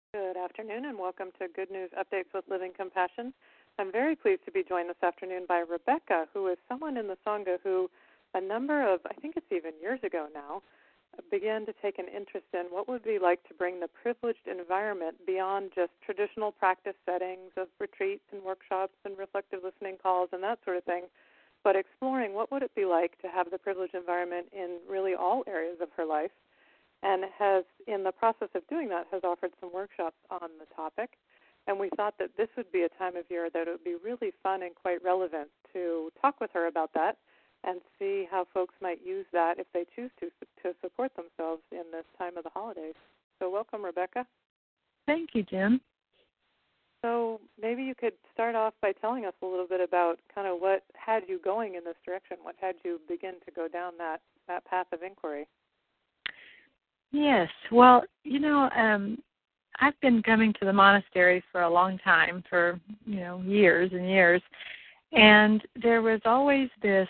Good afternoon, and welcome to Good News Updates with Living Compassion. I'm very pleased to be joined this afternoon by Rebecca, who is someone in the Sangha who a number of, I think it's even years ago now, began to take an interest in what would it be like to bring the privileged environment beyond just traditional practice settings of retreats and workshops and reflective listening calls and that sort of thing, but exploring what would it be like to have the privileged environment in really all areas of her life, and has, in the process of doing that, has offered some workshops on the topic. And we thought that this would be a time of year that it would be really fun and quite relevant to talk with her about that and see how folks might use that if they choose to support themselves in this time of the holidays. So welcome, Rebecca. Thank you, Jim. So maybe you could start off by telling us a little bit about kind of what had you going in this direction, what had you begin to go down that path of inquiry. Yes, well, I've been coming to the monastery for a long time, for, years and years, and there was always this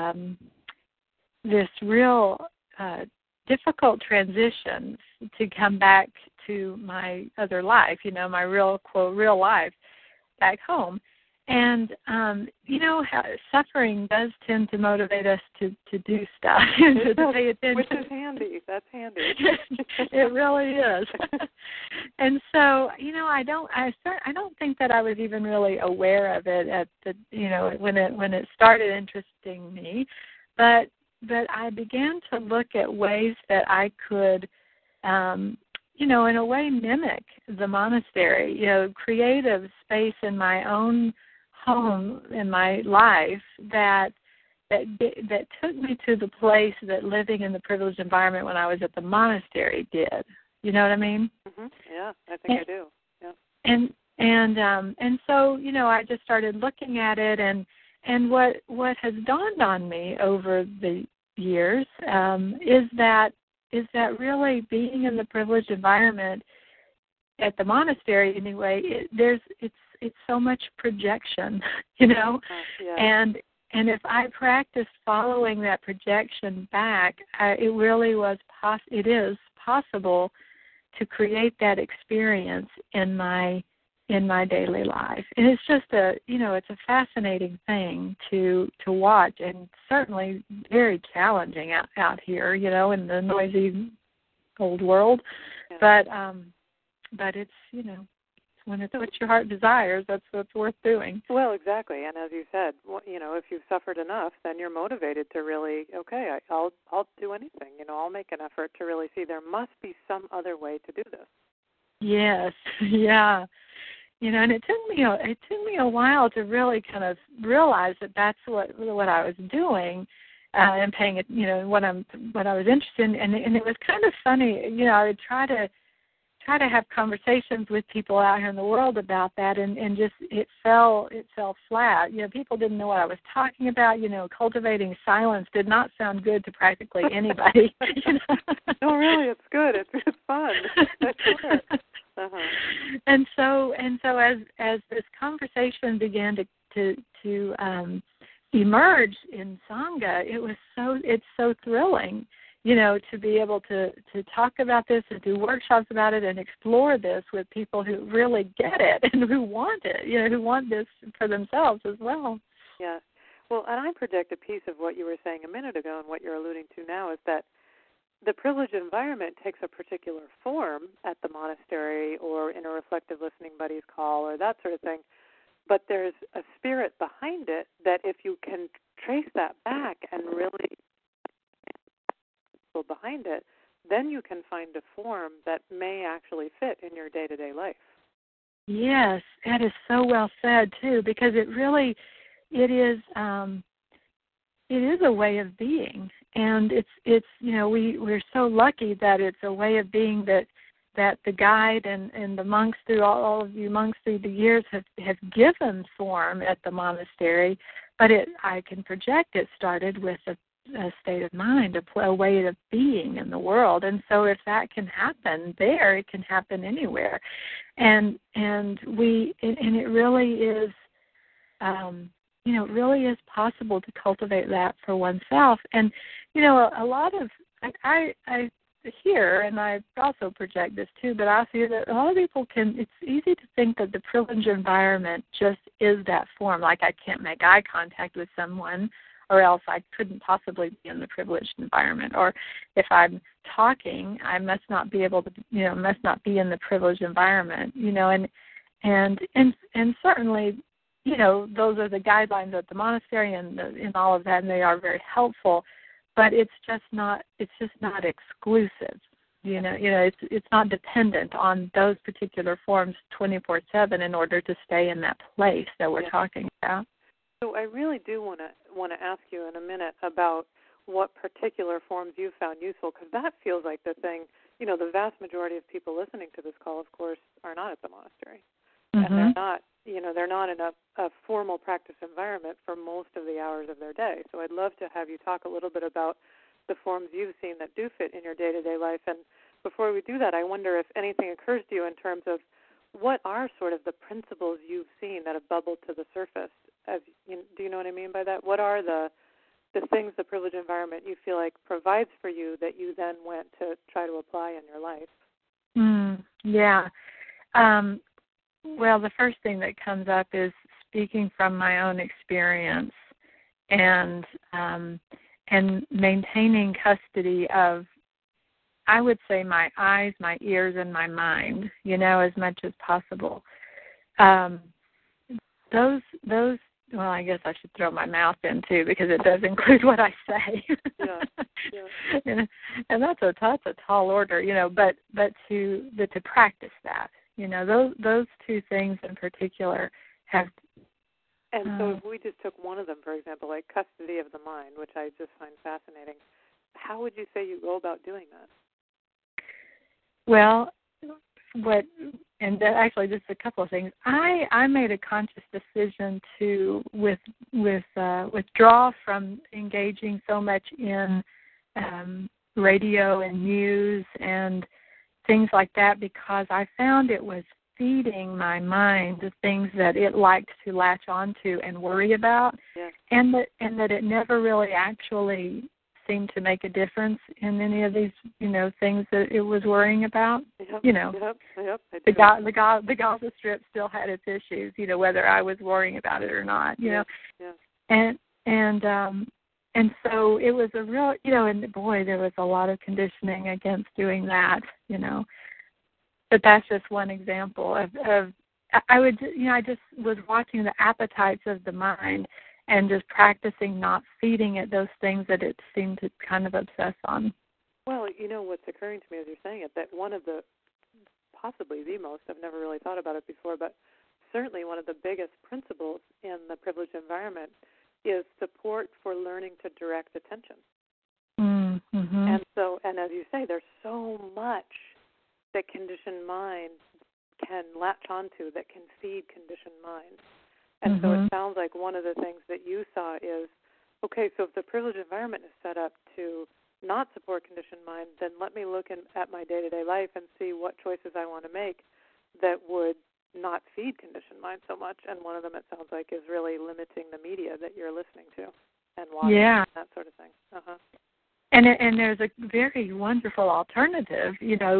real difficult transition to come back to my other life, my real, quote, real life back home. And, how suffering does tend to motivate us to do stuff, to pay attention. Which is handy. That's handy. It really is. And so, I don't think that I was even really aware of it at the, when it started interesting me, but I began to look at ways that I could, in a way mimic the monastery, create a space in my own home in my life that took me to the place that living in the privileged environment when I was at the monastery did. You know what I mean? Mm-hmm. Yeah, I think I do. Yeah. And so I just started looking at it, and what has dawned on me over the years is that really being in the privileged environment at the monastery anyway, it's so much projection, Yeah. And if I practiced following that projection back, it really it is possible to create that experience in my daily life. And it's just it's a fascinating thing to watch, and certainly very challenging out here, in the noisy old world. Yeah. But it's, when it's what your heart desires, that's what's worth doing. Well, exactly. And as you said, if you've suffered enough, then you're motivated to really, okay, I'll do anything. I'll make an effort to really see there must be some other way to do this. Yes, yeah. And it took me a while to really kind of realize that that's what I was doing, and paying it, what I was interested in, and it was kind of funny. I would try to have conversations with people out here in the world about that, and just it fell flat. People didn't know what I was talking about. Cultivating silence did not sound good to practically anybody. No, really, it's good. It's fun. That's sure. Uh-huh. And so as this conversation began to emerge in Sangha, it's so thrilling, to be able to talk about this and do workshops about it and explore this with people who really get it and who want it, who want this for themselves as well. Yeah. Well, and I project a piece of what you were saying a minute ago and what you're alluding to now is that the privileged environment takes a particular form at the monastery or in a reflective listening buddies call or that sort of thing, but there's a spirit behind it that if you can trace that back and really behind it, then you can find a form that may actually fit in your day-to-day life. Yes, that is so well said too, because it is a way of being, and it's we're so lucky that it's a way of being that the guide and the monks through all of you monks through the years have given form at the monastery, but I can project it started with a state of mind, a way of being in the world. And so if that can happen there, it can happen anywhere. And it really is, it really is possible to cultivate that for oneself. And, a lot of, I hear, and I also project this too, but I see that a lot of people it's easy to think that the privileged environment just is that form, like I can't make eye contact with someone or else I couldn't possibly be in the privileged environment. Or if I'm talking, I must not be able to, must not be in the privileged environment, and certainly, those are the guidelines at the monastery and all of that, and they are very helpful. But it's just not exclusive. It's not dependent on those particular forms 24/7 in order to stay in that place that we're talking about. So I really do want to ask you in a minute about what particular forms you found useful, because that feels like the thing. The vast majority of people listening to this call, of course, are not at the monastery, and they're not in a formal practice environment for most of the hours of their day. So I'd love to have you talk a little bit about the forms you've seen that do fit in your day-to-day life. And before we do that, I wonder if anything occurs to you in terms of what are sort of the principles you've seen that have bubbled to the surface. Do you know what I mean by that? What are the things the privileged environment you feel like provides for you that you then went to try to apply in your life? Well, the first thing that comes up is speaking from my own experience and maintaining custody of, I would say, my eyes, my ears, and my mind, as much as possible. Those. Well, I guess I should throw my mouth in too, because it does include what I say. Yeah. And that's a tall order, But to practice that, those two things in particular have. And so, if we just took one of them, for example, like custody of the mind, which I just find fascinating, how would you say you go about doing that? Well, actually, just a couple of things. I made a conscious decision to withdraw from engaging so much in radio and news and things like that, because I found it was feeding my mind the things that it liked to latch onto and worry about, and that it never really actually seemed to make a difference in any of these, things that it was worrying about. The Gaza Strip still had its issues, whether I was worrying about it or not, and so it was a real, and boy, there was a lot of conditioning against doing that, But that's just one example of I just was watching the appetites of the mind and just practicing not feeding it those things that it seemed to kind of obsess on. Well, what's occurring to me as you're saying it, that one of the, possibly the most, I've never really thought about it before, but certainly one of the biggest principles in the privileged environment is support for learning to direct attention. Mm-hmm. And as you say, there's so much that conditioned mind can latch onto, that can feed conditioned mind. And so it sounds like one of the things that you saw is, okay, so if the privileged environment is set up to not support conditioned mind, then let me look at my day-to-day life and see what choices I want to make that would not feed conditioned mind so much. And one of them, it sounds like, is really limiting the media that you're listening to and watching, that sort of thing. And there's a very wonderful alternative.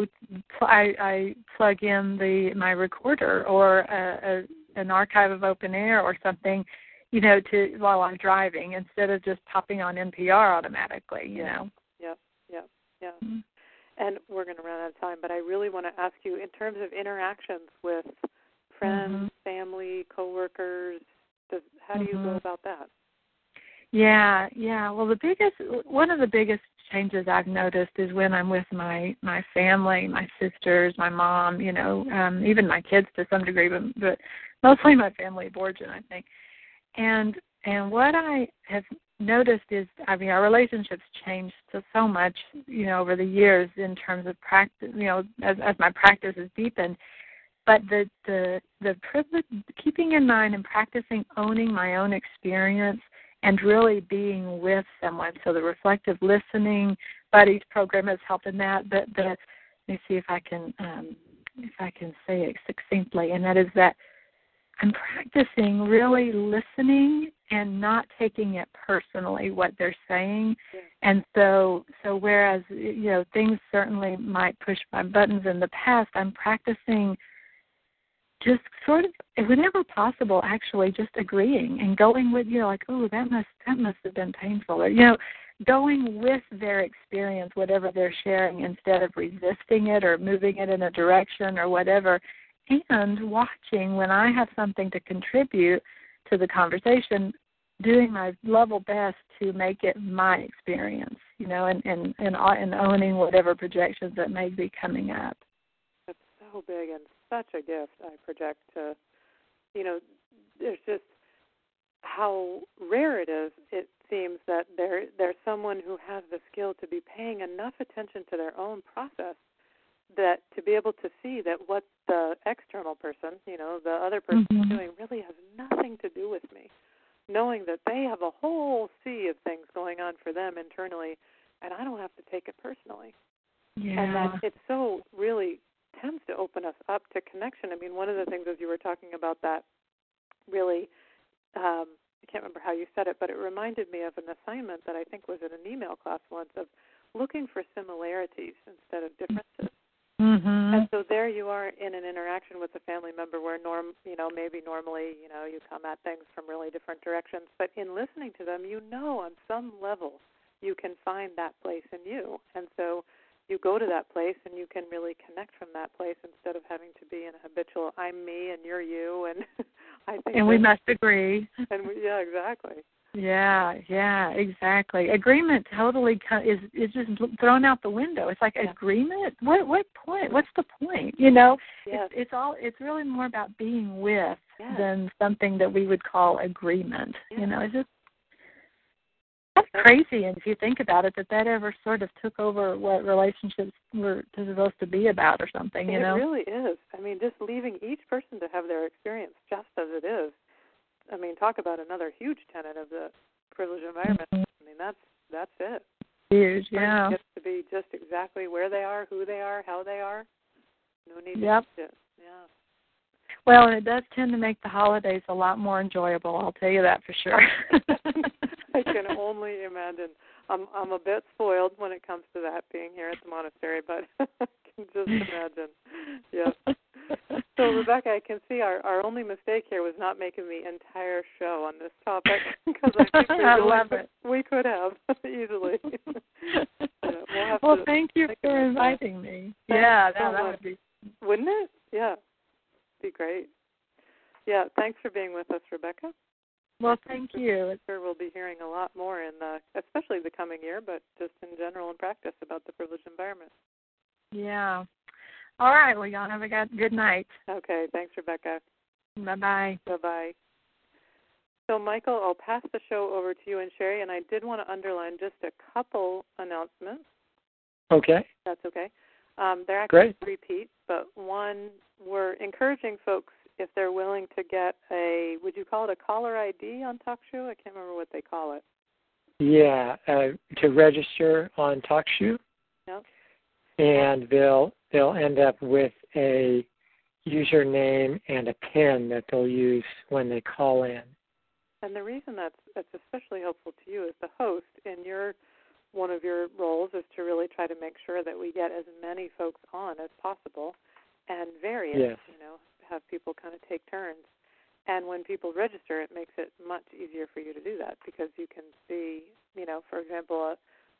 I plug in my recorder or an archive of open air or something, while I'm driving, instead of just popping on NPR automatically. Yeah. Mm-hmm. And we're going to run out of time, but I really want to ask you, in terms of interactions with friends, family, coworkers, how do you go about that? Yeah. Well, one of the biggest changes I've noticed is when I'm with my family, my sisters, my mom, even my kids to some degree, but mostly my family of origin, I think. And what I have noticed is, our relationships changed so much, over the years in terms of practice, as my practice has deepened. But the privilege, keeping in mind and practicing owning my own experience and really being with someone. So the reflective listening buddies program has helped in that. But let me see if I can say it succinctly, and that is that I'm practicing really listening and not taking it personally what they're saying. Yeah. And so whereas things certainly might push my buttons in the past, I'm practicing just sort of, whenever possible, actually just agreeing and going with, like, oh, that must have been painful, or going with their experience, whatever they're sharing, instead of resisting it or moving it in a direction or whatever, and watching when I have something to contribute to the conversation, doing my level best to make it my experience, and owning whatever projections that may be coming up. That's so big and such a gift I project to, there's just how rare it is, it seems, that there's someone who has the skill to be paying enough attention to their own process that to be able to see that what the external person, the other person is doing really has nothing to do with me, knowing that they have a whole sea of things going on for them internally, and I don't have to take it personally. Yeah. And that it so really tends to open us up to connection. I mean, one of the things as you were talking about that really, I can't remember how you said it, but it reminded me of an assignment that I think was in an email class once of looking for similarities instead of differences. Mm-hmm. And so there you are in an interaction with a family member where maybe normally, you come at things from really different directions, but in listening to them, on some level you can find that place in you. And so you go to that place and you can really connect from that place instead of having to be in a habitual I'm me and you're you, and I think and we must agree. And yeah, exactly. Yeah, exactly. Agreement totally is just thrown out the window. It's like, agreement? What point? What's the point? Yes. It's really more about being with than something that we would call agreement. Yes. It's just, that's crazy. And if you think about it, that ever sort of took over what relationships were supposed to be about or something. It really is. I mean, just leaving each person to have their experience just as it is. I mean, talk about another huge tenet of the privileged environment. I mean, that's it. Huge, yeah. Gets to be just exactly where they are, who they are, how they are. No need to change it. Yeah. Well, and it does tend to make the holidays a lot more enjoyable. I'll tell you that for sure. I can only imagine. I'm a bit spoiled when it comes to that, being here at the monastery, but I can just imagine. Yes. So, Rebecca, I can see our only mistake here was not making the entire show on this topic, because I think we could have easily. Thank you for inviting me. Yeah, that would be. Wouldn't it? Yeah, be great. Yeah, thanks for being with us, Rebecca. Well, thank you. I'm sure we'll be hearing a lot more especially the coming year, but just in general in practice about the privileged environment. Yeah. All right. Well, y'all have a good night. Okay. Thanks, Rebecca. Bye-bye. Bye-bye. So, Michael, I'll pass the show over to you and Sherry, and I did want to underline just a couple announcements. Okay. That's okay. They're actually repeat, but one, we're encouraging folks, if they're willing to get would you call it a caller ID on TalkShoe? I can't remember what they call it. Yeah, to register on TalkShoe. Yep. And they'll end up with a username and a PIN that they'll use when they call in. And the reason that's especially helpful to you as the host in one of your roles is to really try to make sure that we get as many folks on as possible and vary it, have people kind of take turns. And when people register, it makes it much easier for you to do that because you can see, for example,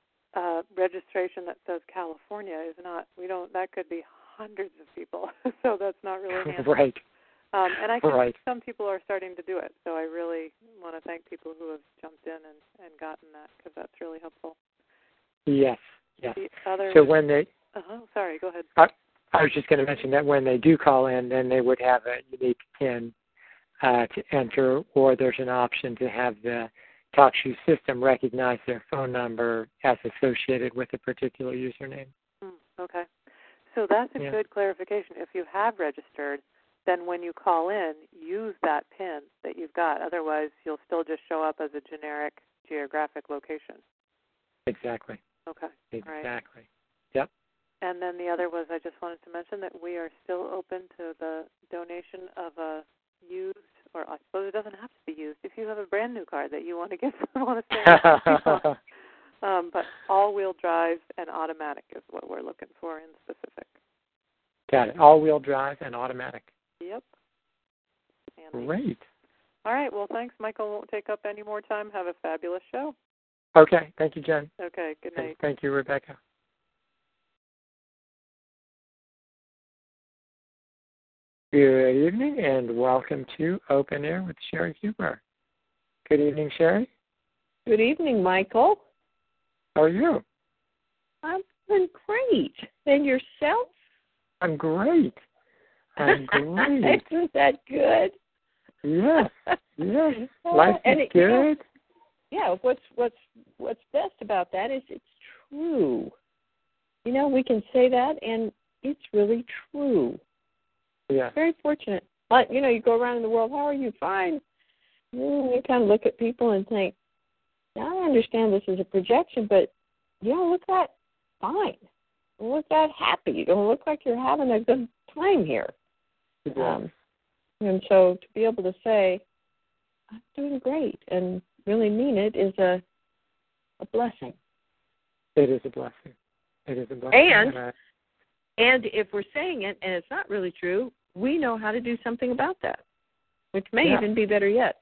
a registration that says California is not, that could be hundreds of people, so that's not really handy. Right. And I think some people are starting to do it, so I really want to thank people who have jumped in and gotten that because that's really helpful. Yes. So when they... Sorry, go ahead. I was just going to mention that when they do call in, then they would have a unique PIN to enter, or there's an option to have the TalkShoe system recognize their phone number as associated with a particular username. Okay. So that's a good clarification. If you have registered, then when you call in, use that PIN that you've got. Otherwise, you'll still just show up as a generic geographic location. Exactly. Okay. Exactly. Right. Yep. And then the other was I just wanted to mention that we are still open to the donation of a used, or I suppose it doesn't have to be used, if you have a brand new car that you want to get want to stay on. But all-wheel drive and automatic is what we're looking for in specific. Got it. All-wheel drive and automatic. Yep. Great. All right. Well, thanks, Michael. Won't take up any more time. Have a fabulous show. Okay. Thank you, Jen. Okay. Good night. And thank you, Rebecca. Good evening, and welcome to Open Air with Sherry Huber. Good evening, Sherry. Good evening, Michael. How are you? I'm doing great. And yourself? I'm great. I'm great. Isn't that good? Yes. Yes. Life is good. What's best about that is it's true. We can say that, and it's really true. Yeah. Very fortunate. But, you go around in the world, how are you? Fine. You kind of look at people and think, now I understand this is a projection, but you don't look that fine. You don't look that happy. You don't look like you're having a good time here. Yeah. And so to be able to say, I'm doing great, and really mean it is a blessing. It is a blessing. It is a blessing. And if we're saying it and it's not really true, we know how to do something about that, which may even be better yet.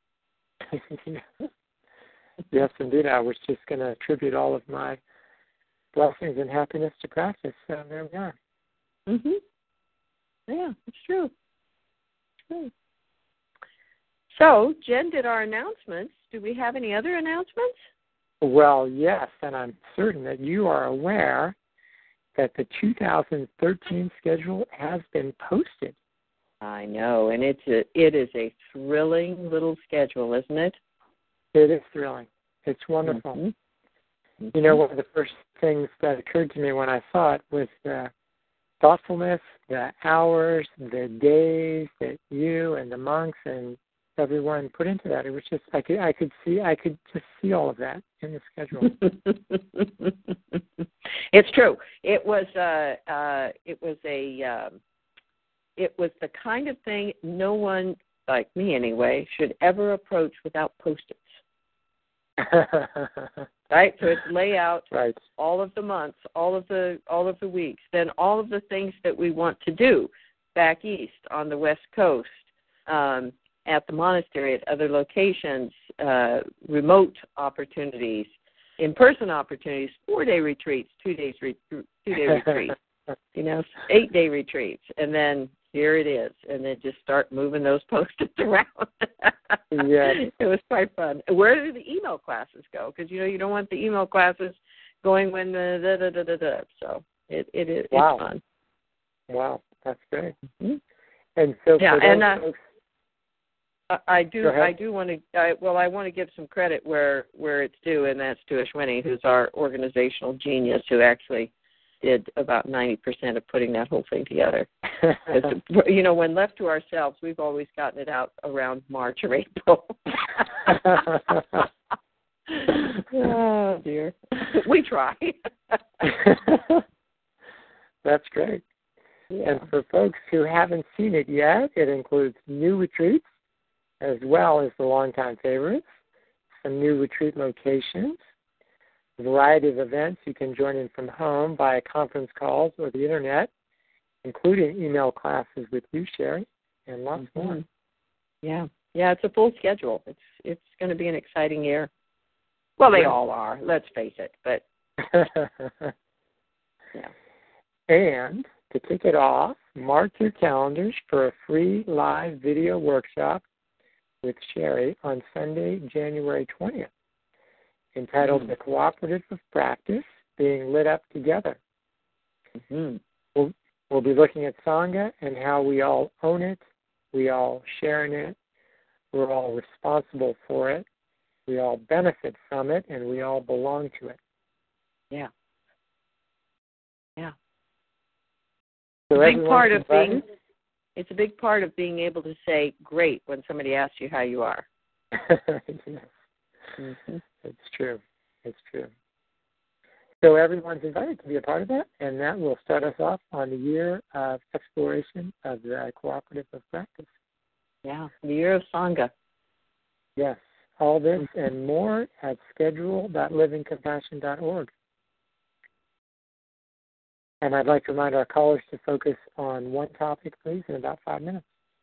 Yes, indeed. I was just going to attribute all of my blessings and happiness to practice. So there we are. Mhm. Yeah, it's true. It's true. So Jen did our announcements. Do we have any other announcements? Well, yes, and I'm certain that you are aware that the 2013 schedule has been posted. I know, and it is a thrilling little schedule, isn't it? It is thrilling. It's wonderful. Mm-hmm. One of the first things that occurred to me when I saw it was the thoughtfulness, the hours, the days that you and the monks and everyone put into that. It was just I could just see all of that in the schedule. It's true. It was the kind of thing no one, like me anyway, should ever approach without Post-its. Right? So it's layout, right. All of the months, all of the weeks, then all of the things that we want to do back east on the West Coast, at the monastery, at other locations, remote opportunities, in-person opportunities, 4-day retreats, 2-day retreats, 8-day retreats, and then here it is, and then just start moving those Post-its around. Yes. It was quite fun. Where do the email classes go? Because, you don't want the email classes going when the so it is wow. It's fun. Wow, that's great. Mm-hmm. And so for those folks, I want to give some credit where it's due, and that's to Ashwini, who's our organizational genius, who actually did about 90% of putting that whole thing together. When left to ourselves, we've always gotten it out around March or April. Oh, dear. We try. That's great. Yeah. And for folks who haven't seen it yet, it includes new retreats as well as the longtime favorites, some new retreat locations, a variety of events you can join in from home via conference calls or the internet, including email classes with you, Sherry, and lots more. Yeah, it's a full schedule. It's going to be an exciting year. Well, they all are. Let's face it. But yeah. And to kick it off, mark your calendars for a free live video workshop with Sherry on Sunday, January 20th, entitled The Cooperative of Practice, Being Lit Up Together. Mm-hmm. We'll be looking at Sangha and how we all own it, we all share in it, we're all responsible for it, we all benefit from it, and we all belong to it. Yeah. Yeah. So it's a big part of being able to say great when somebody asks you how you are. Yes. Mm-hmm. It's true. So everyone's invited to be a part of that, and that will start us off on the year of exploration of the Cooperative of Practice. Yeah, the year of Sangha. Yes, all this and more at schedule.livingcompassion.org. And I'd like to remind our callers to focus on one topic, please, in about 5 minutes.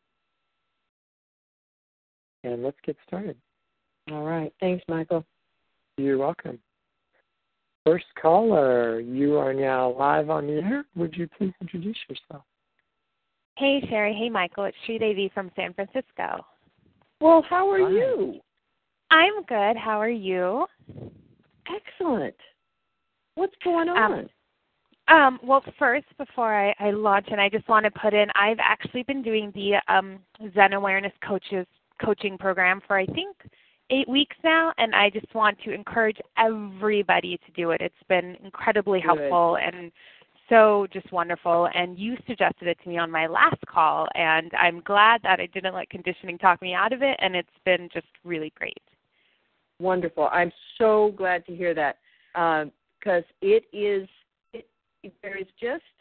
And let's get started. All right. Thanks, Michael. You're welcome. First caller, you are now live on the air. Would you please introduce yourself? Hey, Sherry. Hey, Michael. It's Sridevi from San Francisco. Well, how are you? I'm good. How are you? Excellent. What's going on? Well, first, before I launch, and I just want to put in, I've actually been doing the Zen Awareness coaching program for, I think, 8 weeks now, and I just want to encourage everybody to do it. It's been incredibly helpful and so just wonderful, and you suggested it to me on my last call, and I'm glad that I didn't let conditioning talk me out of it, and it's been just really great. Wonderful. I'm so glad to hear that, because there is just,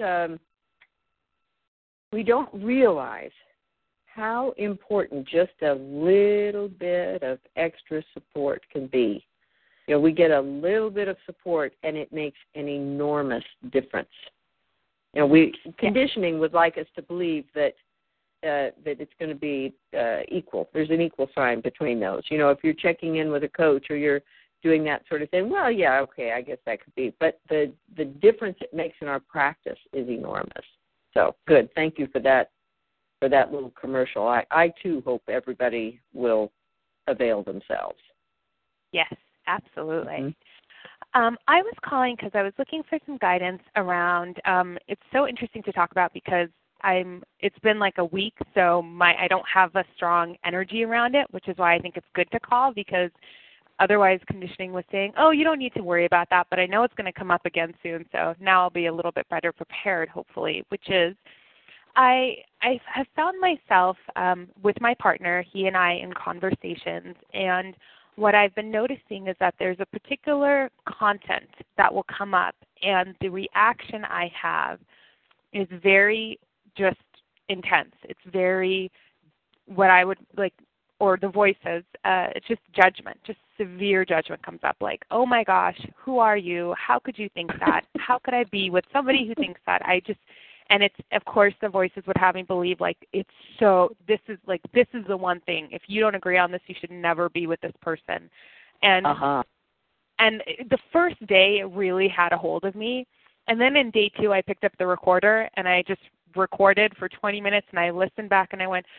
we don't realize how important just a little bit of extra support can be. You know, we get a little bit of support, and it makes an enormous difference. You know, conditioning would like us to believe that it's going to be equal. There's an equal sign between those. You know, if you're checking in with a coach or you're doing that sort of thing, well, yeah, okay, I guess that could be. But the difference it makes in our practice is enormous. So good. Thank you for that little commercial. I too hope everybody will avail themselves. Yes, absolutely. Mm-hmm. I was calling because I was looking for some guidance around, it's so interesting to talk about because it's been like a week, so I don't have a strong energy around it, which is why I think it's good to call, because otherwise conditioning was saying, oh, you don't need to worry about that, but I know it's going to come up again soon, so now I'll be a little bit better prepared, hopefully, which is I have found myself with my partner, he and I, in conversations, and what I've been noticing is that there's a particular content that will come up, and the reaction I have is very just intense. It's very what I would like, or the voices, it's just judgment, just severe judgment comes up like, oh my gosh, who are you? How could you think that? How could I be with somebody who thinks that? And it's, of course, the voices would have me believe, like, this is the one thing. If you don't agree on this, you should never be with this person. And and the first day, it really had a hold of me. And then in day 2, I picked up the recorder, and I just recorded for 20 minutes, and I listened back, and I went,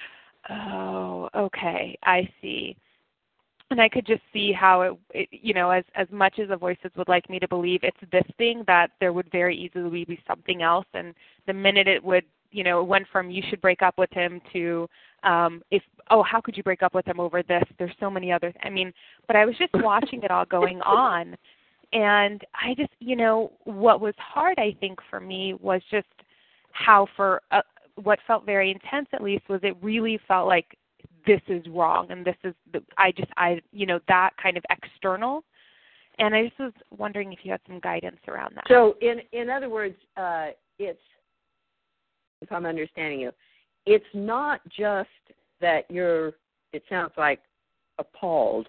oh, okay, I see. And I could just see how it as much as the voices would like me to believe it's this thing, that there would very easily be something else. And the minute it would, it went from you should break up with him to how could you break up with him over this? There's so many others. But I was just watching it all going on. And I just, what was hard, I think, for me was just how what felt very intense, at least, was it really felt like this is wrong, and this is that kind of external. And I just was wondering if you had some guidance around that. So, in other words, it's, if I'm understanding you, it's not just that it sounds like, appalled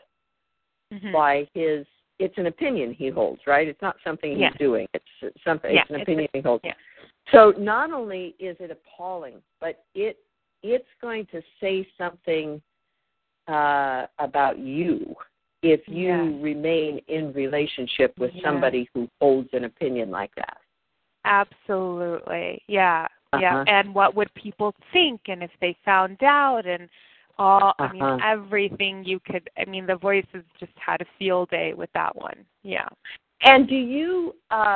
by it's an opinion he holds, right? It's not something he's doing. It's something. It's an opinion he holds. Yeah. So not only is it appalling, but it's going to say something about you if you remain in relationship with somebody who holds an opinion like that. Absolutely. Yeah. Yeah. And what would people think, and if they found out, and all, everything you could, the voices just had a field day with that one. Yeah. And do you,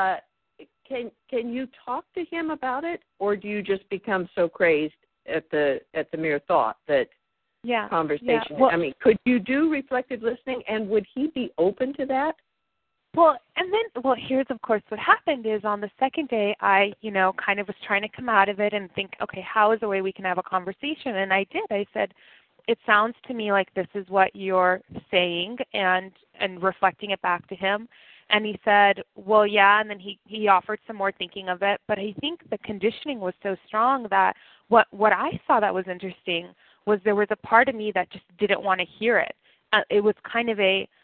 can you talk to him about it, or do you just become so crazed at the mere thought that conversation? Yeah. Well, could you do reflective listening, and would he be open to that? Well, and then, here's, of course, what happened is on the second day, I, kind of was trying to come out of it and think, okay, how is a way we can have a conversation? And I did. I said, it sounds to me like this is what you're saying, and reflecting it back to him. And he said, well, yeah, and then he offered some more thinking of it. But I think the conditioning was so strong that what I saw that was interesting was there was a part of me that just didn't want to hear it. It was kind of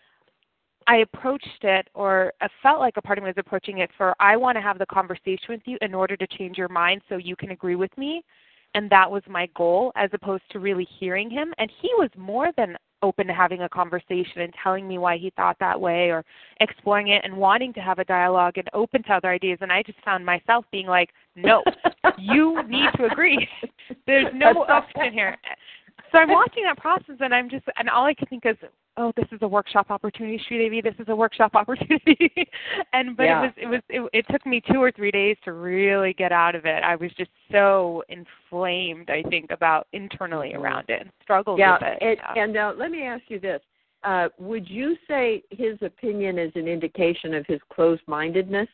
I approached it, or I felt like a part of me was approaching it for, I want to have the conversation with you in order to change your mind so you can agree with me. And that was my goal, as opposed to really hearing him. And he was more than open to having a conversation and telling me why he thought that way, or exploring it and wanting to have a dialogue and open to other ideas. And I just found myself being like, no, you need to agree. There's no option here. So I'm watching that process, and and all I can think is, oh, this is a workshop opportunity, Sridevi. This is a workshop opportunity. It took me 2 or 3 days to really get out of it. I was just so inflamed, I think, about internally around it and struggled with it. And let me ask you this. Would you say his opinion is an indication of his closed-mindedness?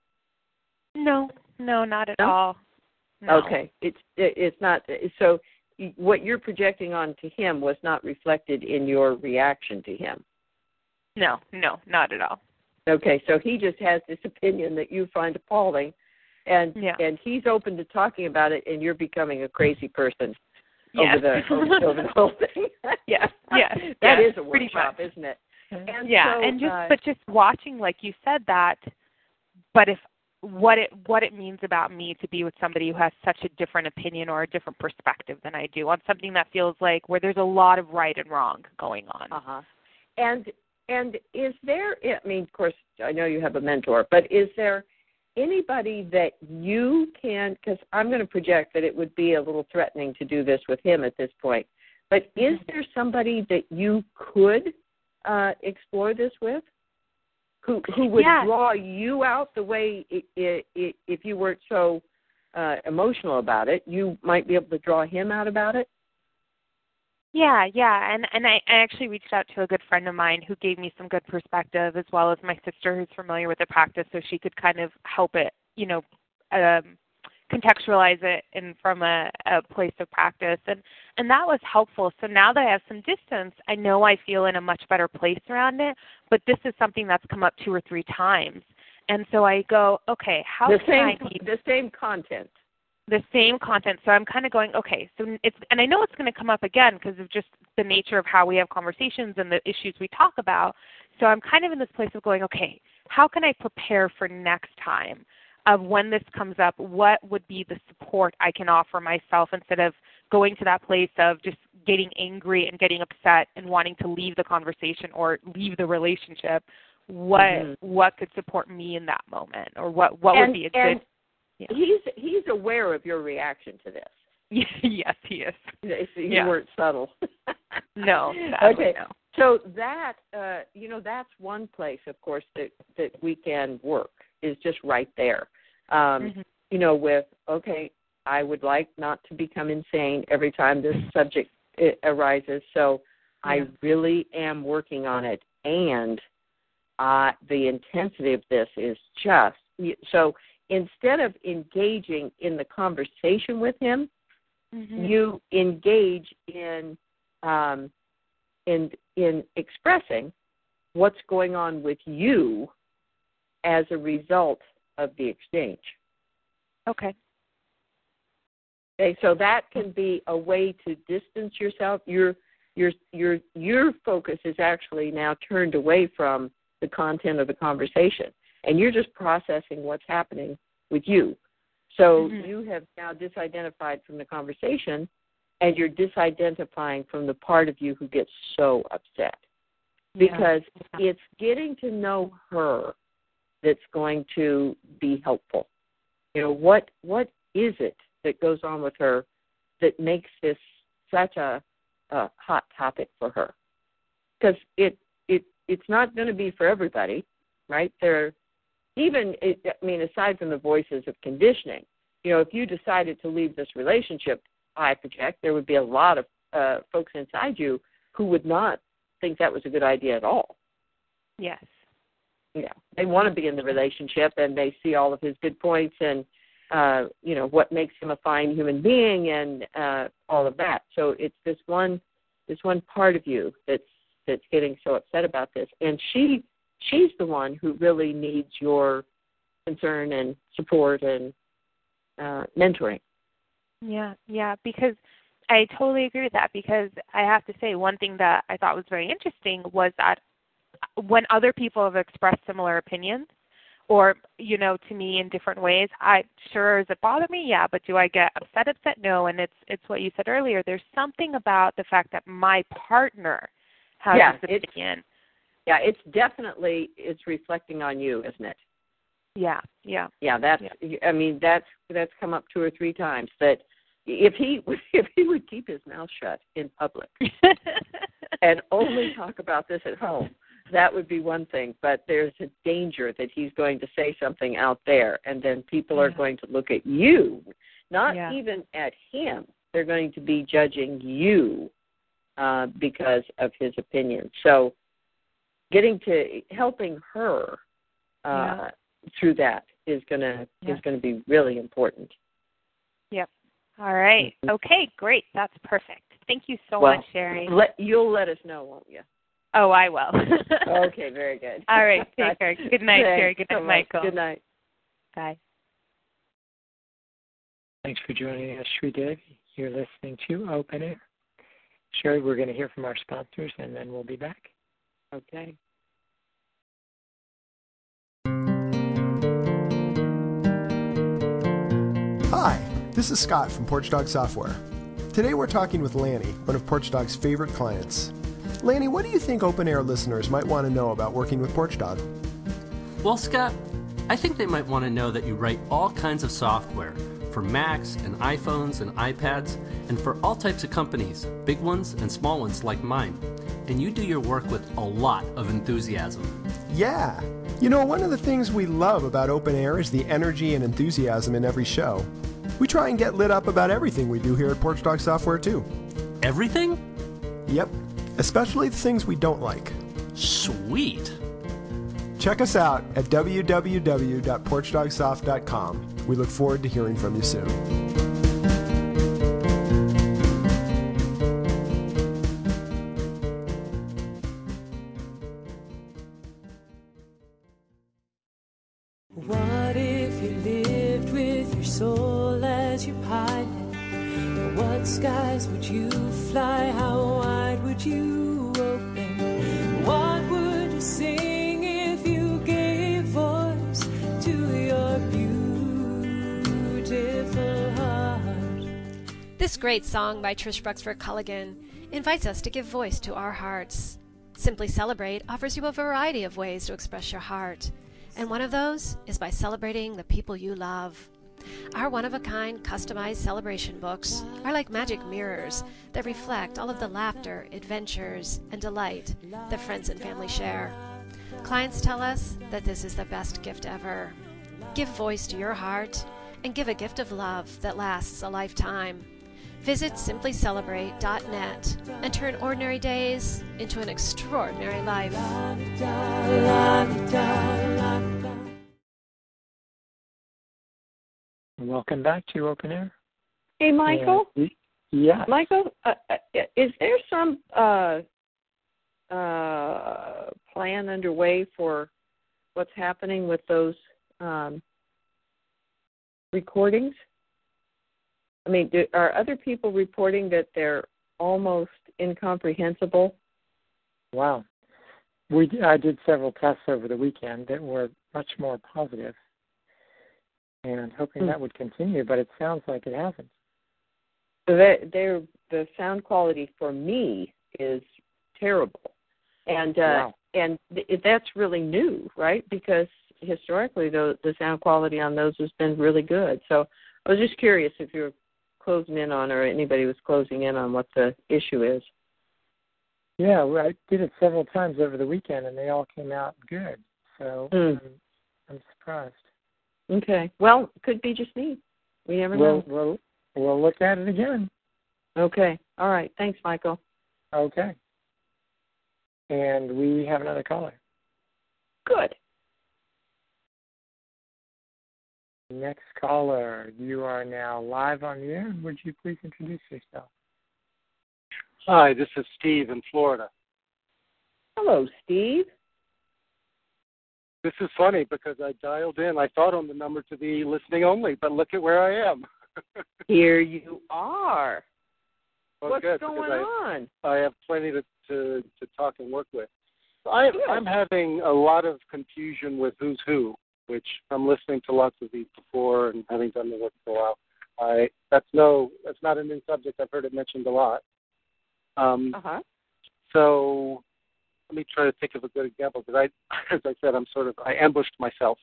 No, not at all. No. Okay. It's not. So what you're projecting onto him was not reflected in your reaction to him. No, not at all. Okay, so he just has this opinion that you find appalling, and he's open to talking about it, and you're becoming a crazy person over the whole thing. Yes. That is a workshop, isn't it? And just watching, like you said, that. But if what it means about me to be with somebody who has such a different opinion or a different perspective than I do on something that feels like where there's a lot of right and wrong going on. Uh-huh. And is there, I mean, of course, I know you have a mentor, but is there anybody that you can, because I'm going to project that it would be a little threatening to do this with him at this point, but is there somebody that you could explore this with? Who would draw you out the way, if you weren't so emotional about it, you might be able to draw him out about it? Yeah, and I actually reached out to a good friend of mine who gave me some good perspective, as well as my sister who's familiar with the practice, so she could kind of help it, contextualize it from a place of practice, and that was helpful. So now that I have some distance, I know I feel in a much better place around it, but this is something that's come up 2 or 3 times. And so I go, okay, the same content. The same content. So I'm kind of going, okay, and I know it's going to come up again because of just the nature of how we have conversations and the issues we talk about. So I'm kind of in this place of going, okay, how can I prepare for next time of when this comes up? What would be the support I can offer myself instead of going to that place of just getting angry and getting upset and wanting to leave the conversation or leave the relationship? What could support me in that moment, or what would be a good? Yeah. He's aware of your reaction to this. Yes, he is. You weren't subtle. No. Okay. No. So that that's one place, of course, that we can work, is just right there. With, okay, I would like not to become insane every time this subject arises, so I really am working on it, and the intensity of this is just so. Instead of engaging in the conversation with him, you engage in expressing what's going on with you as a result of the exchange. Okay. Okay, so that can be a way to distance yourself. Your focus is actually now turned away from the content of the conversation, and you're just processing what's happening with you. So you have now disidentified from the conversation, and you're disidentifying from the part of you who gets so upset. Because it's getting to know her that's going to be helpful. What is it that goes on with her that makes this such a hot topic for her? Because it's not going to be for everybody, right? Aside from the voices of conditioning, if you decided to leave this relationship, I project there would be a lot of folks inside you who would not think that was a good idea at all. Yes. Yeah, they want to be in the relationship, and they see all of his good points and what makes him a fine human being and all of that. So it's this one part of you that's getting so upset about this, and she's the one who really needs your concern and support and mentoring. Yeah, because I totally agree with that, because I have to say one thing that I thought was very interesting was that when other people have expressed similar opinions, or, to me in different ways, does it bother me? Yeah, but do I get upset? No, and it's what you said earlier. There's something about the fact that my partner has this opinion. It's definitely, it's reflecting on you, isn't it? Yeah. I mean, that's come up 2 or 3 times, that if he would keep his mouth shut in public and only talk about this at home, that would be one thing. But there's a danger that he's going to say something out there, and then people are going to look at you, not even at him. They're going to be judging you because of his opinion. So helping her through that is going to be really important. Yep. All right. Okay, great. That's perfect. Thank you so much, Sherry. You'll let us know, won't you? Oh, I will. Okay, very good. All right, take care. Good night, Sherry. Good night, Michael. Good night. Bye. Thanks for joining us, Sri Devi. You're listening to Open Air. Sherry, we're going to hear from our sponsors, and then we'll be back. Okay. Hi, this is Scott from Porchdog Software. Today we're talking with Lanny, one of Porchdog's favorite clients. Lanny, what do you think Open Air listeners might want to know about working with Porchdog? Well, Scott, I think they might want to know that you write all kinds of software for Macs and iPhones and iPads, and for all types of companies, big ones and small ones like mine. And you do your work with a lot of enthusiasm. Yeah. One of the things we love about Open Air is the energy and enthusiasm in every show. We try and get lit up about everything we do here at Porchdog Software, too. Everything? Yep. Especially the things we don't like. Sweet. Check us out at www.porchdogsoft.com. We look forward to hearing from you soon. What if you lived with your soul as your pilot? What skies would you fly? How wide would you open? What would you sing if you gave voice to your beautiful heart? This great song by Trish Bruxford Culligan invites us to give voice to our hearts. Simply Celebrate offers you a variety of ways to express your heart, and one of those is by celebrating the people you love. Our one-of-a-kind customized celebration books are like magic mirrors that reflect all of the laughter, adventures, and delight that friends and family share. Clients tell us that this is the best gift ever. Give voice to your heart and give a gift of love that lasts a lifetime. Visit simplycelebrate.net and turn ordinary days into an extraordinary life. Welcome back to Open Air. Hey, Michael? Yeah. Michael, is there some plan underway for what's happening with those recordings? I mean, are other people reporting that they're almost incomprehensible? Wow. I did several tests over the weekend that were much more positive, and hoping that would continue, but it sounds like it hasn't. So the sound quality for me is terrible, and and that's really new, right? Because historically, the sound quality on those has been really good. So I was just curious if you're closing in on, or anybody was closing in on, what the issue is. Yeah, I did it several times over the weekend, and they all came out good. So I'm surprised. Okay. Well, it could be just me. We never know. We'll look at it again. Okay. All right. Thanks, Michael. Okay. And we have another caller. Good. Next caller, you are now live on the air. Would you please introduce yourself? Hi, this is Steve in Florida. Hello, Steve. This is funny because I dialed in. I thought on the number to be listening only, but look at where I am. Here you are. Well, What's good, going on? I have plenty to talk and work with. I'm having a lot of confusion with who's who, which I'm listening to lots of these before and having done the work for a while. That's not a new subject. I've heard it mentioned a lot. So let me try to think of a good example, because as I said, I ambushed myself.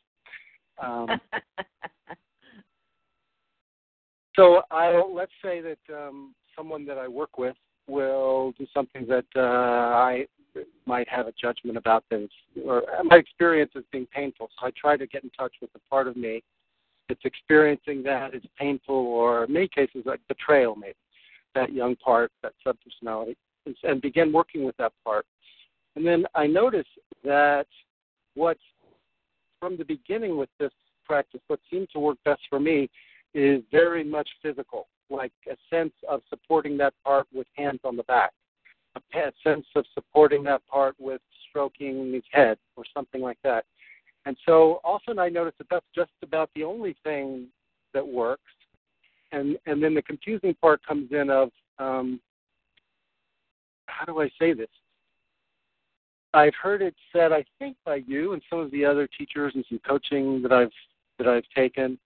So let's say that someone that I work with will do something that I might have a judgment about, or my experience as being painful. So I try to get in touch with the part of me that's experiencing that as painful, or in many cases like betrayal, maybe, that young part, that subpersonality, and begin working with that part. And then I notice that from the beginning with this practice, what seemed to work best for me is very much physical, like a sense of supporting that part with hands on the back, a sense of supporting that part with stroking his head or something like that. And so often I notice that that's just about the only thing that works. And then the confusing part comes in of, how do I say this? I've heard it said, I think by you and some of the other teachers and some coaching that I've taken,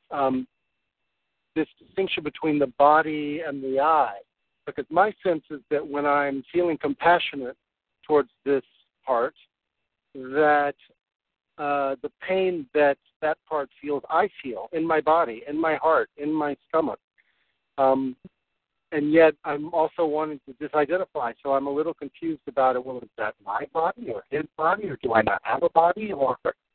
this distinction between the body and the eye. Because my sense is that when I'm feeling compassionate towards this part, that the pain that part feels, I feel in my body, in my heart, in my stomach. And yet I'm also wanting to disidentify, so I'm a little confused about it. Well, is that my body or his body, or do I not have a body, or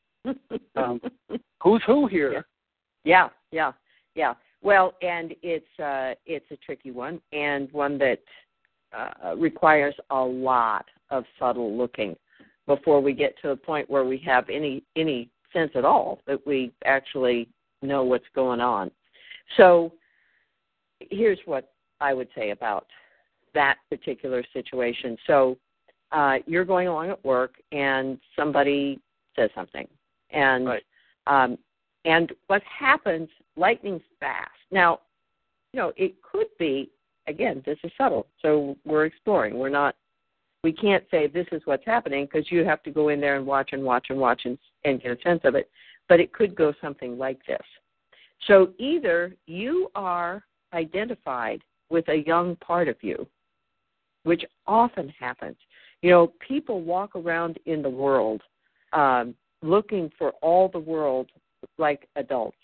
who's who here? Yeah. Well, and it's a tricky one, and one that requires a lot of subtle looking before we get to a point where we have any sense at all that we actually know what's going on. So here's what I would say about that particular situation. So you're going along at work, and somebody says something, and right. And what happens, lightning fast. Now, it could be, again, this is subtle, so we're exploring. We can't say this is what's happening, because you have to go in there and watch and get a sense of it. But it could go something like this. So either you are identified with a young part of you, which often happens. People walk around in the world looking for all the world like adults,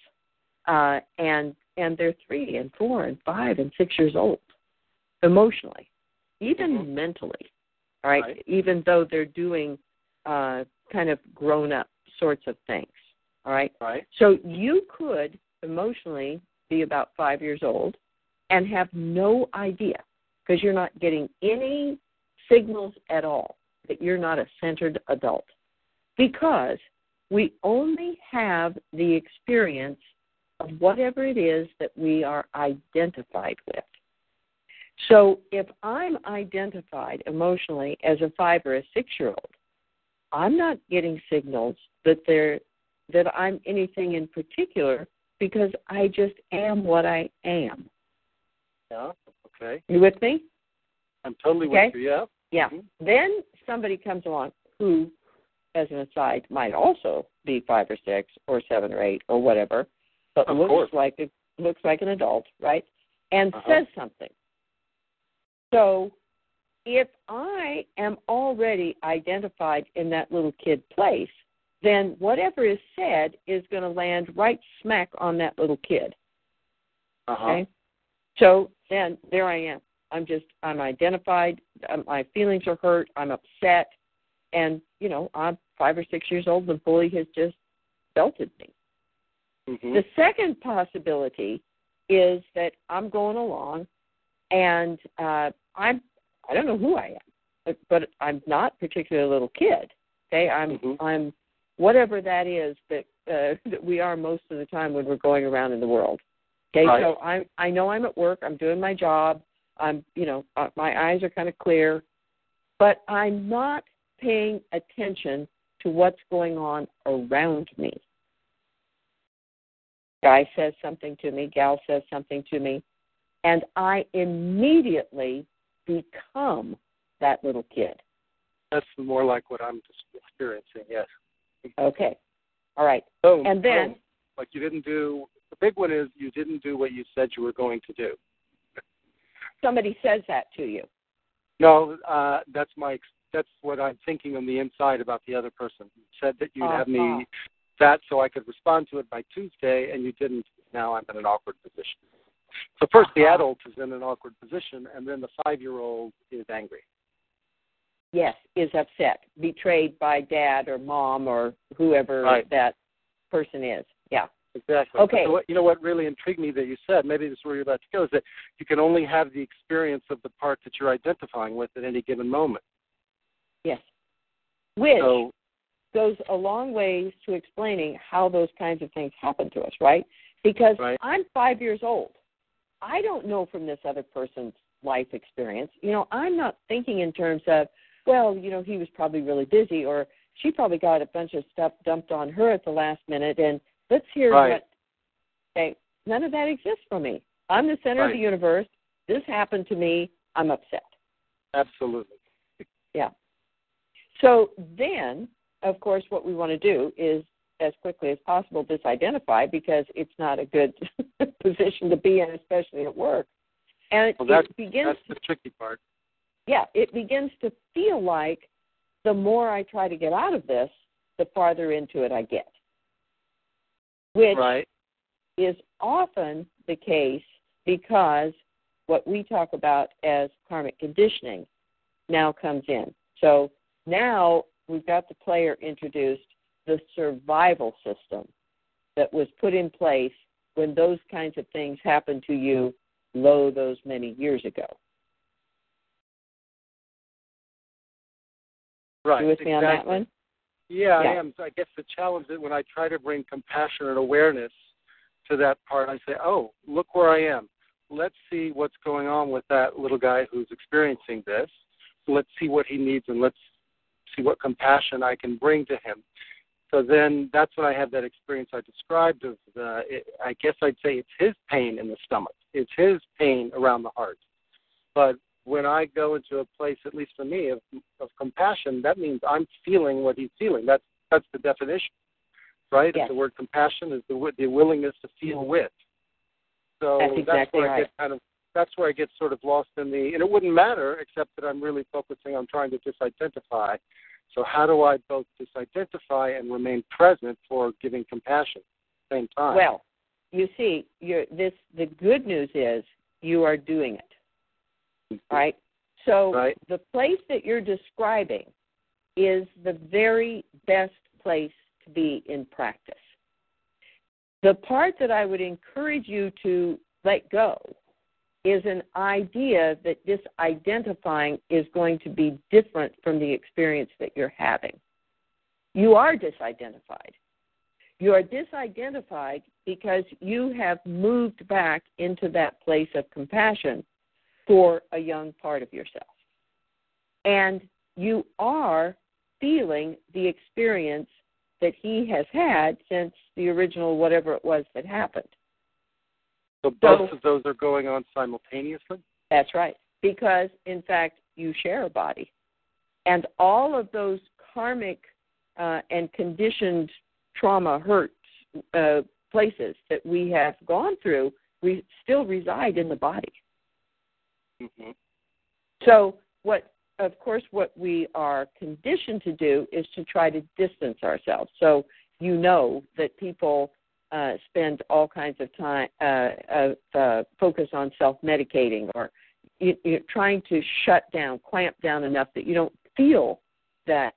and they're 3 and 4 and 5 and 6 years old, emotionally, even mentally, all right? Even though they're doing kind of grown-up sorts of things, all right? So you could emotionally be about 5 years old and have no idea, because you're not getting any signals at all that you're not a centered adult, because we only have the experience of whatever it is that we are identified with. So if I'm identified emotionally as a 5 or a 6-year-old, I'm not getting signals that I'm anything in particular, because I just am what I am. Yeah, okay. You with me? I'm totally with you, yeah. Yeah. Mm-hmm. Then somebody comes along who, as an aside, might also be 5 or 6 or 7 or 8 or whatever, but looks like an adult, right? And says something. So if I am already identified in that little kid place, then whatever is said is going to land right smack on that little kid. Okay? So then there I am. I'm identified. My feelings are hurt. I'm upset. And, I'm 5 or 6 years old. The bully has just belted me. Mm-hmm. The second possibility is that I'm going along, and I don't know who I am, but I'm not particularly a little kid. Okay, I'm whatever that is that we are most of the time when we're going around in the world. Okay, so I know I'm at work. I'm doing my job. My eyes are kind of clear, but I'm not paying attention to what's going on around me. Guy says something to me, gal says something to me, and I immediately become that little kid. That's more like what I'm experiencing, yes. Okay. All right. Boom. And then, boom. Like you didn't do, the big one is you didn't do what you said you were going to do. somebody says that to you. No, that's what I'm thinking on the inside about the other person. You said that you'd have me that so I could respond to it by Tuesday, and you didn't. Now I'm in an awkward position. So first the adult is in an awkward position, and then the 5-year-old is angry. Yes, is upset, betrayed by dad or mom or whoever that person is. Yeah. Exactly. Okay. So you know what really intrigued me that you said, maybe this is where you're about to go, is that you can only have the experience of the part that you're identifying with at any given moment. Yes. Which goes a long ways to explaining how those kinds of things happen to us, right? Because I'm 5 years old. I don't know from this other person's life experience. You know, I'm not thinking in terms of, well, you know, he was probably really busy, or she probably got a bunch of stuff dumped on her at the last minute, and let's hear what. Okay, none of that exists for me. I'm the center of the universe. This happened to me. I'm upset. Absolutely. Yeah. So then, of course, what we want to do is, as quickly as possible, disidentify, because it's not a good position to be in, especially at work. And that's the tricky part. Yeah, it begins to feel like the more I try to get out of this, the farther into it I get. Which is often the case because what we talk about as karmic conditioning now comes in. So now we've got the player introduced, the survival system that was put in place when those kinds of things happened to you those many years ago. Right. You with me on that one? Yeah, I am. I guess the challenge is when I try to bring compassion and awareness to that part, I say, oh, look where I am. Let's see what's going on with that little guy who's experiencing this. Let's see what he needs, and let's see what compassion I can bring to him. So then that's when I have that experience I described of I guess I'd say it's his pain in the stomach. It's his pain around the heart. But when I go into a place, at least for me, of compassion, that means I'm feeling what he's feeling. That's the definition, right? Yes. The word compassion is the willingness to feel with. So that's exactly where I get that's where I get sort of lost in and it wouldn't matter except that I'm really focusing on trying to disidentify. So how do I both disidentify and remain present for giving compassion at the same time? Well, you see, the good news is you are doing it, right? So the place that you're describing is the very best place to be in practice. The part that I would encourage you to let go is an idea that disidentifying is going to be different from the experience that you're having. You are disidentified. You are disidentified because you have moved back into that place of compassion for a young part of yourself. And you are feeling the experience that he has had since the original whatever it was that happened. So both of those are going on simultaneously? That's right, because, in fact, you share a body. And all of those karmic and conditioned trauma, hurts, places that we have gone through, we still reside in the body. Mm-hmm. So what we are conditioned to do is to try to distance ourselves. So you know that people spend all kinds of time focus on self-medicating or you're trying to shut down, clamp down enough that you don't feel that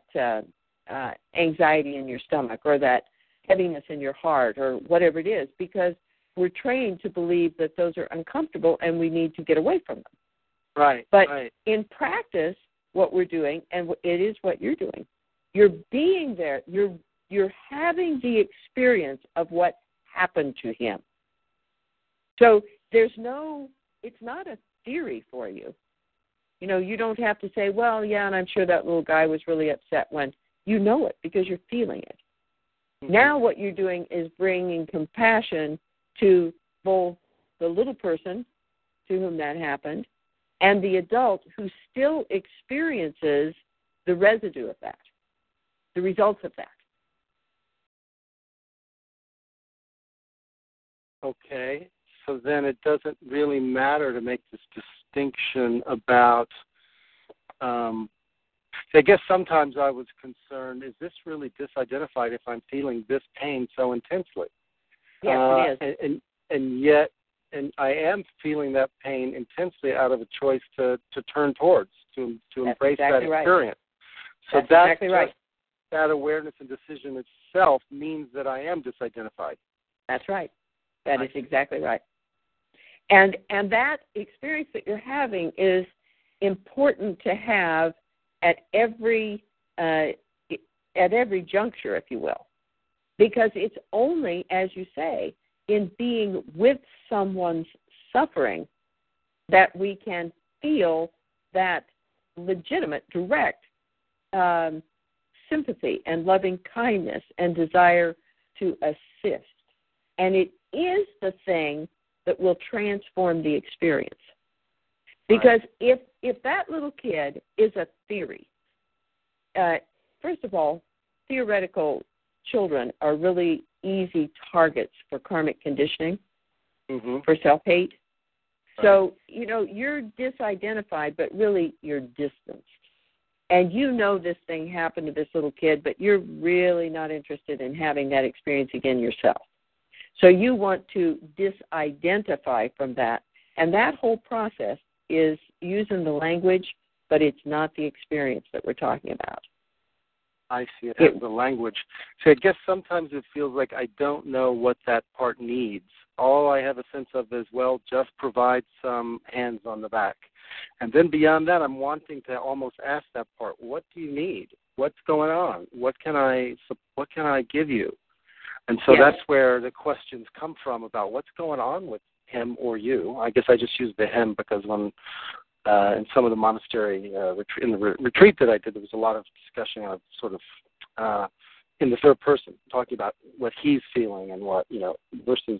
anxiety in your stomach or that heaviness in your heart or whatever it is, because we're trained to believe that those are uncomfortable and we need to get away from them. Right. But in practice, what we're doing, and it is what you're doing, you're being there. You're having the experience of what happened to him. So it's not a theory for you. You know, you don't have to say, well, yeah, and I'm sure that little guy was really upset when. You know it because you're feeling it. Mm-hmm. Now what you're doing is bringing compassion to both the little person to whom that happened and the adult who still experiences the residue of that, the results of that. Okay, so then it doesn't really matter to make this distinction about, I guess sometimes I was concerned, is this really disidentified if I'm feeling this pain so intensely? Yes, it is. And yet, I am feeling that pain intensely out of a choice to turn towards, to embrace exactly that experience. Right. So that's exactly right. That awareness and decision itself means that I am disidentified. That's right. That is exactly right. And that experience that you're having is important to have at every juncture, if you will, because it's only, as you say, in being with someone's suffering that we can feel that legitimate, direct sympathy and loving kindness and desire to assist. And it is the thing that will transform the experience. Because if that little kid is a theory, first of all, theoretical children are really easy targets for karmic conditioning, for self-hate. So, you're disidentified, but really you're distanced. And you know this thing happened to this little kid, but you're really not interested in having that experience again yourself. So you want to disidentify from that. And that whole process is using the language, but it's not the experience that we're talking about. I see it as the language. So I guess sometimes it feels like I don't know what that part needs. All I have a sense of is, well, just provide some hands on the back. And then beyond that, I'm wanting to almost ask that part, what do you need? What's going on? What can I give you? And so that's where the questions come from about what's going on with him or you. I guess I just used the him because when in some of the monastery in the retreat that I did, there was a lot of discussion of sort of in the third person, talking about what he's feeling and what, versus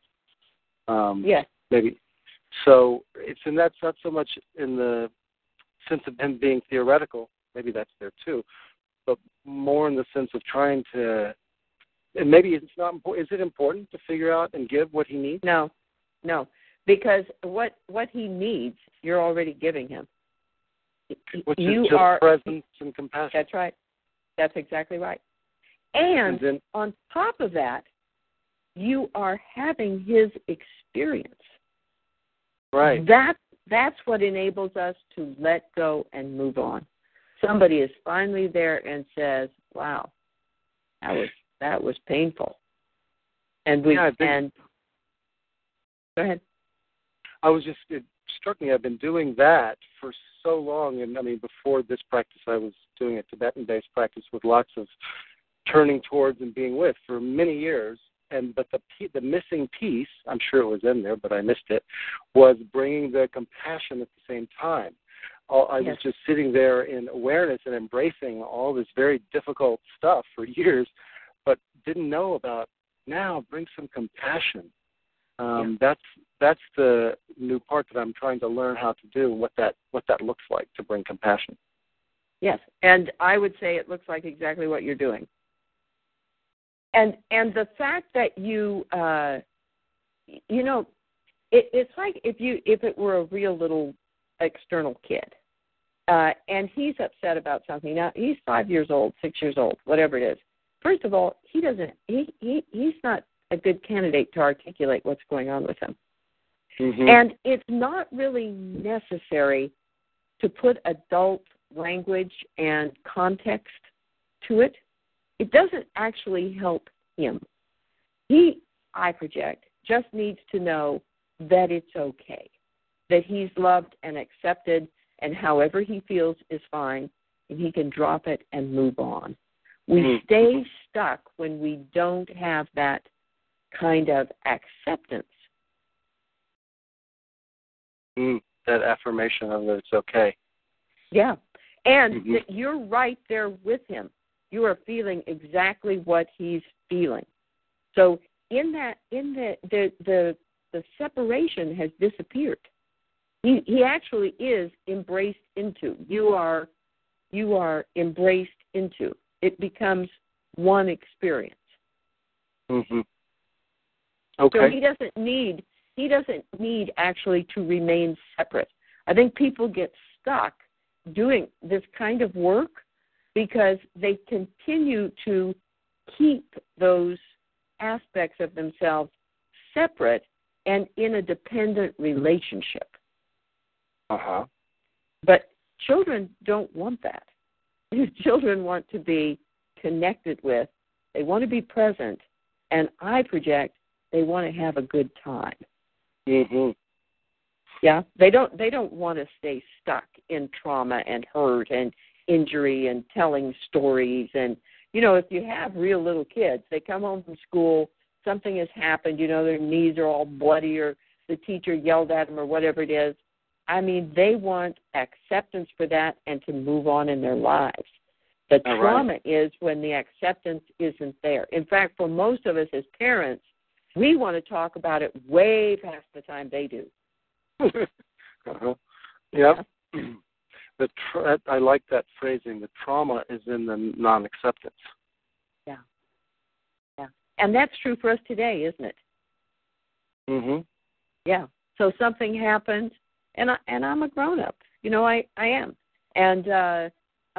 maybe. So that's not so much in the sense of him being theoretical, maybe that's there too, but more in the sense of trying to, and maybe it's not important. Is it important to figure out and give what he needs? No, because what he needs, you're already giving him. Which is just presence and compassion. That's right. That's exactly right. And then, on top of that, you are having his experience. Right. That's what enables us to let go and move on. Somebody is finally there and says, "Wow, that was painful," and go ahead. It struck me. I've been doing that for so long, and I mean, before this practice, I was doing a Tibetan-based practice with lots of turning towards and being with for many years. But the missing piece, I'm sure it was in there, but I missed it, was bringing the compassion at the same time. I was just sitting there in awareness and embracing all this very difficult stuff for years, but didn't know about now. Bring some compassion. That's the new part that I'm trying to learn how to do. What that looks like to bring compassion. Yes, and I would say it looks like exactly what you're doing. And the fact that you, it's like if it were a real little external kid, and he's upset about something. Now he's 5 years old, 6 years old, whatever it is. First of all, he's not a good candidate to articulate what's going on with him. Mm-hmm. And it's not really necessary to put adult language and context to it. It doesn't actually help him. I project, just needs to know that it's okay, that he's loved and accepted, and however he feels is fine, and he can drop it and move on. We stay stuck when we don't have that kind of acceptance. That affirmation of that it's okay. Yeah, and that you're right there with him. You are feeling exactly what he's feeling. So the separation has disappeared. He actually is embraced into. You are embraced into. It becomes one experience. Mhm. Okay. So he doesn't need actually to remain separate. I think people get stuck doing this kind of work because they continue to keep those aspects of themselves separate and in a dependent relationship. Uh-huh. But children don't want that. Children want to be connected with, they want to be present, and I project they want to have a good time. Mhm. Yeah, they don't want to stay stuck in trauma and hurt and injury and telling stories. And if you have real little kids, they come home from school, something has happened, their knees are all bloody or the teacher yelled at them or whatever it is. I mean, they want acceptance for that and to move on in their lives. The trauma is when the acceptance isn't there. In fact, for most of us as parents, we want to talk about it way past the time they do. Uh-huh. Yep. I like that phrasing. The trauma is in the non-acceptance. Yeah. Yeah. And that's true for us today, isn't it? Mhm. Yeah. So something happens, and I'm a grown-up. I am. And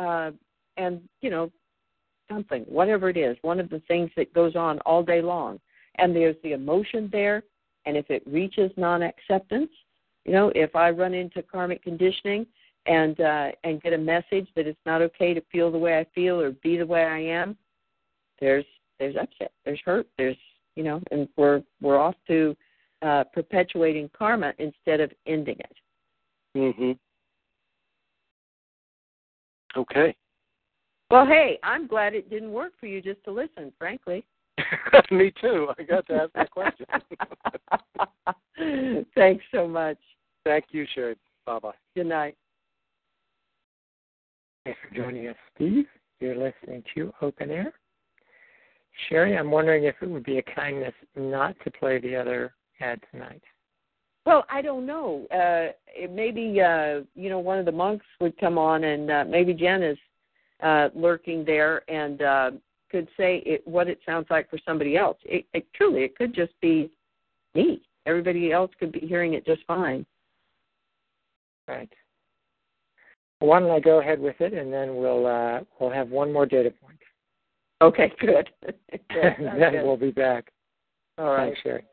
something, whatever it is, one of the things that goes on all day long, and there's the emotion there, and if it reaches non-acceptance, if I run into karmic conditioning and get a message that it's not okay to feel the way I feel or be the way I am, there's upset, there's hurt, there's and we're off to perpetuating karma instead of ending it. Mhm. Okay. Well, hey, I'm glad it didn't work for you just to listen, frankly. Me too. I got to ask that question. Thanks so much. Thank you, Sherry. Bye-bye. Good night. Thanks for joining us, Steve. You're listening to Open Air. Sherry, I'm wondering if it would be a kindness not to play the other ad tonight. Well, I don't know. Maybe, one of the monks would come on, and maybe Jen is lurking there and could say what it sounds like for somebody else. It could just be me. Everybody else could be hearing it just fine. Right. Well, why don't I go ahead with it, and then we'll have one more data point. Okay, good. And then we'll be back. All right. Thanks, Sherry.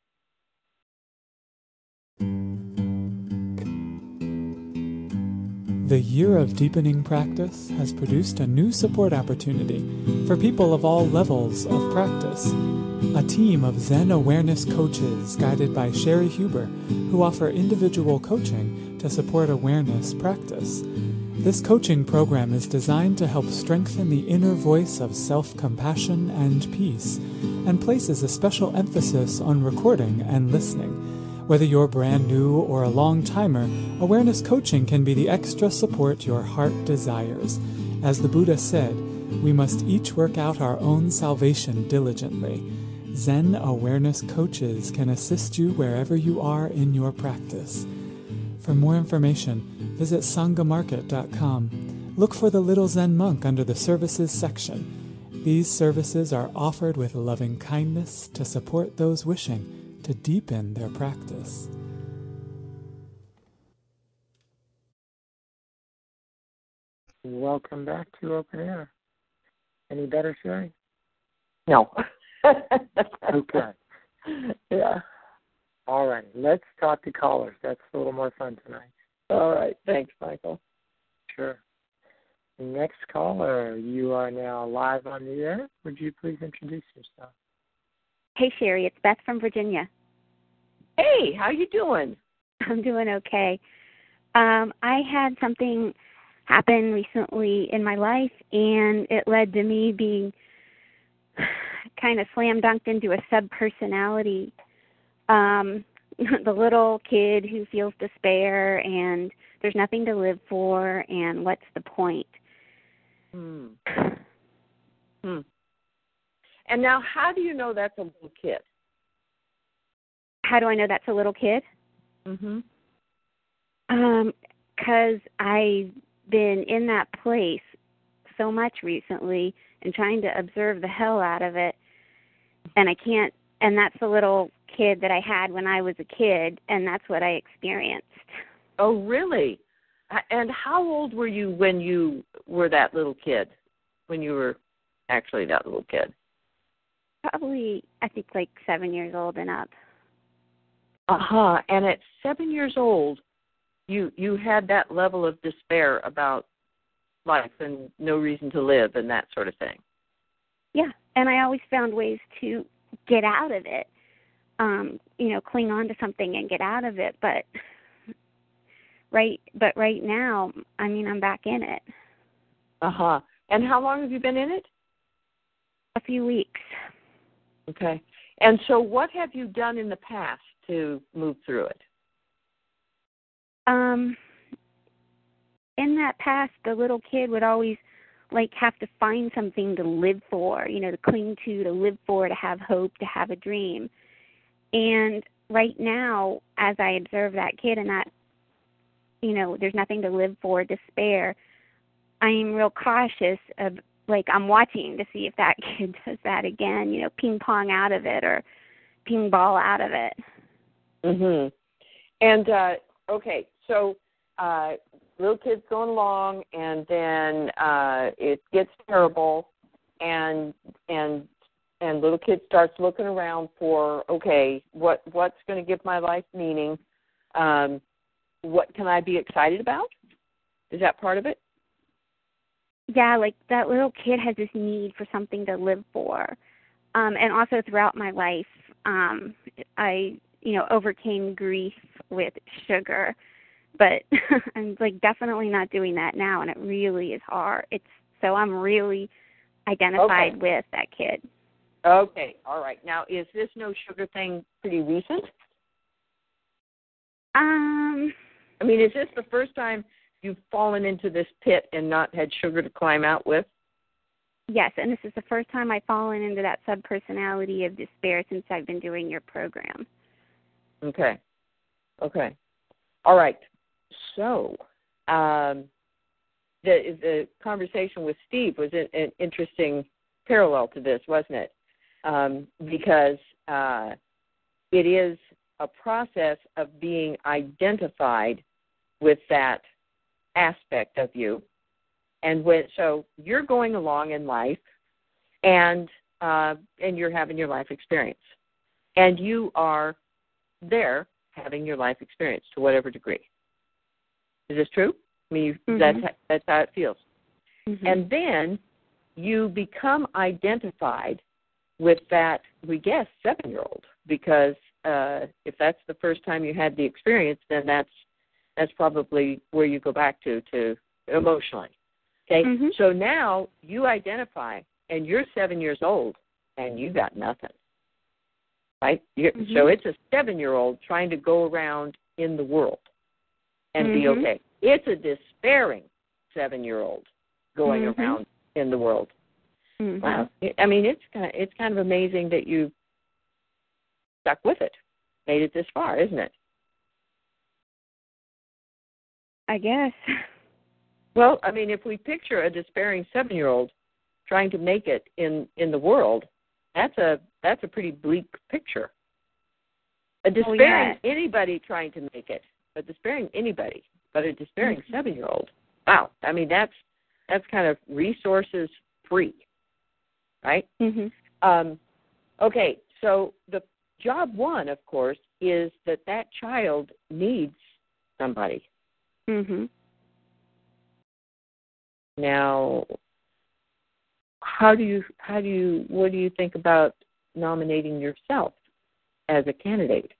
The Year of Deepening Practice has produced a new support opportunity for people of all levels of practice. A team of Zen awareness coaches guided by Sherry Huber, who offer individual coaching to support awareness practice. This coaching program is designed to help strengthen the inner voice of self-compassion and peace, and places a special emphasis on recording and listening. Whether you're brand new or a long-timer, awareness coaching can be the extra support your heart desires. As the Buddha said, we must each work out our own salvation diligently. Zen awareness coaches can assist you wherever you are in your practice. For more information, visit sangamarket.com. Look for the Little Zen Monk under the Services section. These services are offered with loving kindness to support those wishing to deepen their practice. Welcome back to Open Air. Any better, Sherry? No. Okay. Yeah. All right. Let's talk to callers. That's a little more fun tonight. All right. Thanks, Michael. Sure. Next caller, you are now live on the air. Would you please introduce yourself? Hey, Sherry, it's Beth from Virginia. Hey, how you doing? I'm doing okay. I had something happen recently in my life, and it led to me being kind of slam dunked into a sub-personality. The little kid who feels despair, and there's nothing to live for, and what's the point? And now, how do you know that's a little kid? How do I know that's a little kid? 'Cause I've been in that place so much recently and trying to observe the hell out of it, and I can't. And that's the little kid that I had when I was a kid, and that's what I experienced. Oh, really? And how old were you when you were that little kid? When you were actually that little kid? Probably, I think, like 7 years old and up. And at 7 years old, you had that level of despair about life and no reason to live and that sort of thing. Yeah, and I always found ways to get out of it. Cling on to something and get out of it. But right now, I mean, I'm back in it. And how long have you been in it? A few weeks. Okay. And so what have you done in the past to move through it? In that past, the little kid would always have to find something to live for, to cling to live for, to have hope, to have a dream. And right now, as I observe that kid and that, there's nothing to live for, despair, I'm real cautious of, I'm watching to see if that kid does that again, ping pong out of it or ping ball out of it. And, okay, so little kid's going along, and then it gets terrible, and little kid starts looking around for, okay, what's going to give my life meaning? What can I be excited about? Is that part of it? Yeah, that little kid has this need for something to live for. And also throughout my life, I, overcame grief with sugar. But I'm definitely not doing that now, and it really is hard. So I'm really identified with that kid. Okay, all right. Now, is this no sugar thing pretty recent? I mean, is this the first time you've fallen into this pit and not had sugar to climb out with? Yes, and this is the first time I've fallen into that subpersonality of despair since I've been doing your program. Okay. All right. So, the conversation with Steve was an interesting parallel to this, wasn't it? Because it is a process of being identified with that aspect of you, and so you're going along in life, and you're having your life experience, and you are there having your life experience to whatever degree. Is this true? I mean, that's how it feels. And then you become identified with that, we guess, 7-year-old, because if that's the first time you had the experience, then that's probably where you go back to emotionally. Okay? So now you identify, and you're 7 years old, and you got nothing. Right? So it's a 7-year-old trying to go around in the world and be okay. It's a despairing 7-year-old going around in the world. Wow. I mean, it's kind of amazing that you stuck with it, made it this far, isn't it? I guess. Well, I mean, if we picture a despairing 7-year-old trying to make it in the world, that's a pretty bleak picture. A despairing anybody trying to make it, a despairing anybody, but a despairing 7-year-old. Wow, I mean that's kind of resources free, right? Okay, so the job one, of course, is that child needs somebody. Now, what do you think about nominating yourself as a candidate?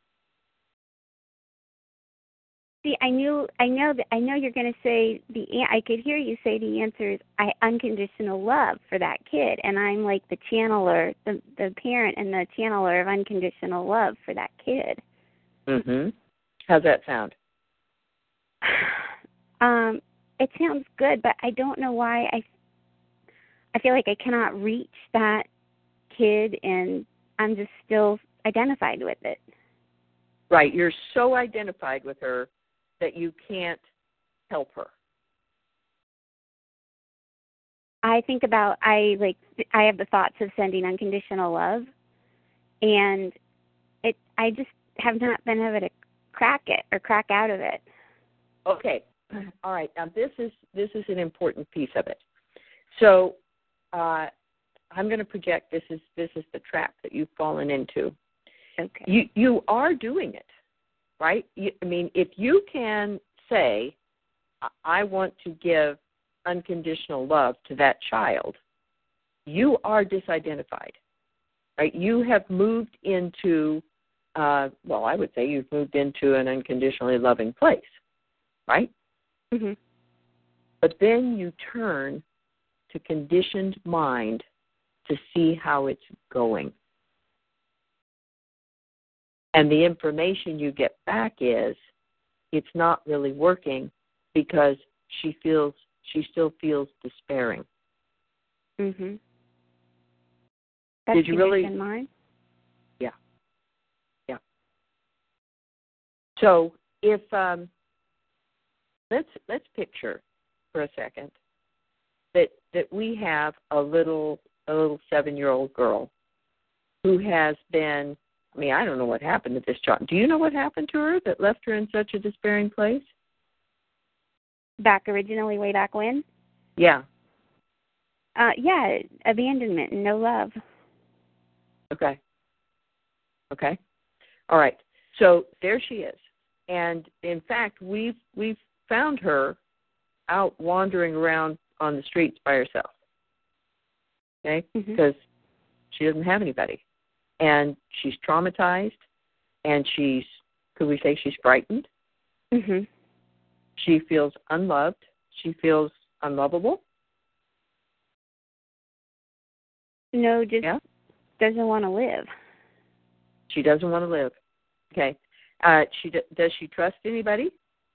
See, I know you're going to say I could hear you say the answer is unconditional love for that kid, and I'm like the channeler, the parent and the channeler of unconditional love for that kid. How's that sound? It sounds good, but I don't know why I feel like I cannot reach that kid, and I'm just still identified with it. Right, you're so identified with her that you can't help her? I think about I have the thoughts of sending unconditional love, and I just have not been able to crack out of it. Okay, all right. Now this is an important piece of it. So I'm going to project this is the trap that you've fallen into. Okay. You are doing it, right? If you can say, I want to give unconditional love to that child, you are disidentified, right? You have moved into, I would say you've moved into an unconditionally loving place, right? Mm-hmm. But then you turn to conditioned mind to see how it's going. And the information you get back is it's not really working because she still feels despairing. Mm-hmm. Did you really? In mind? Yeah. So if let's picture for a second that we have a little 7-year-old girl who has been. I don't know what happened to this child. Do you know what happened to her that left her in such a despairing place? Way back when? Yeah. Abandonment and no love. Okay. All right. So there she is. And in fact, we've found her out wandering around on the streets by herself. Okay? Mm-hmm. Because she doesn't have anybody. And she's traumatized, and could we say she's frightened? Mm-hmm. She feels unloved. She feels unlovable. No, just doesn't want to live. She doesn't want to live. Okay. Does she trust anybody?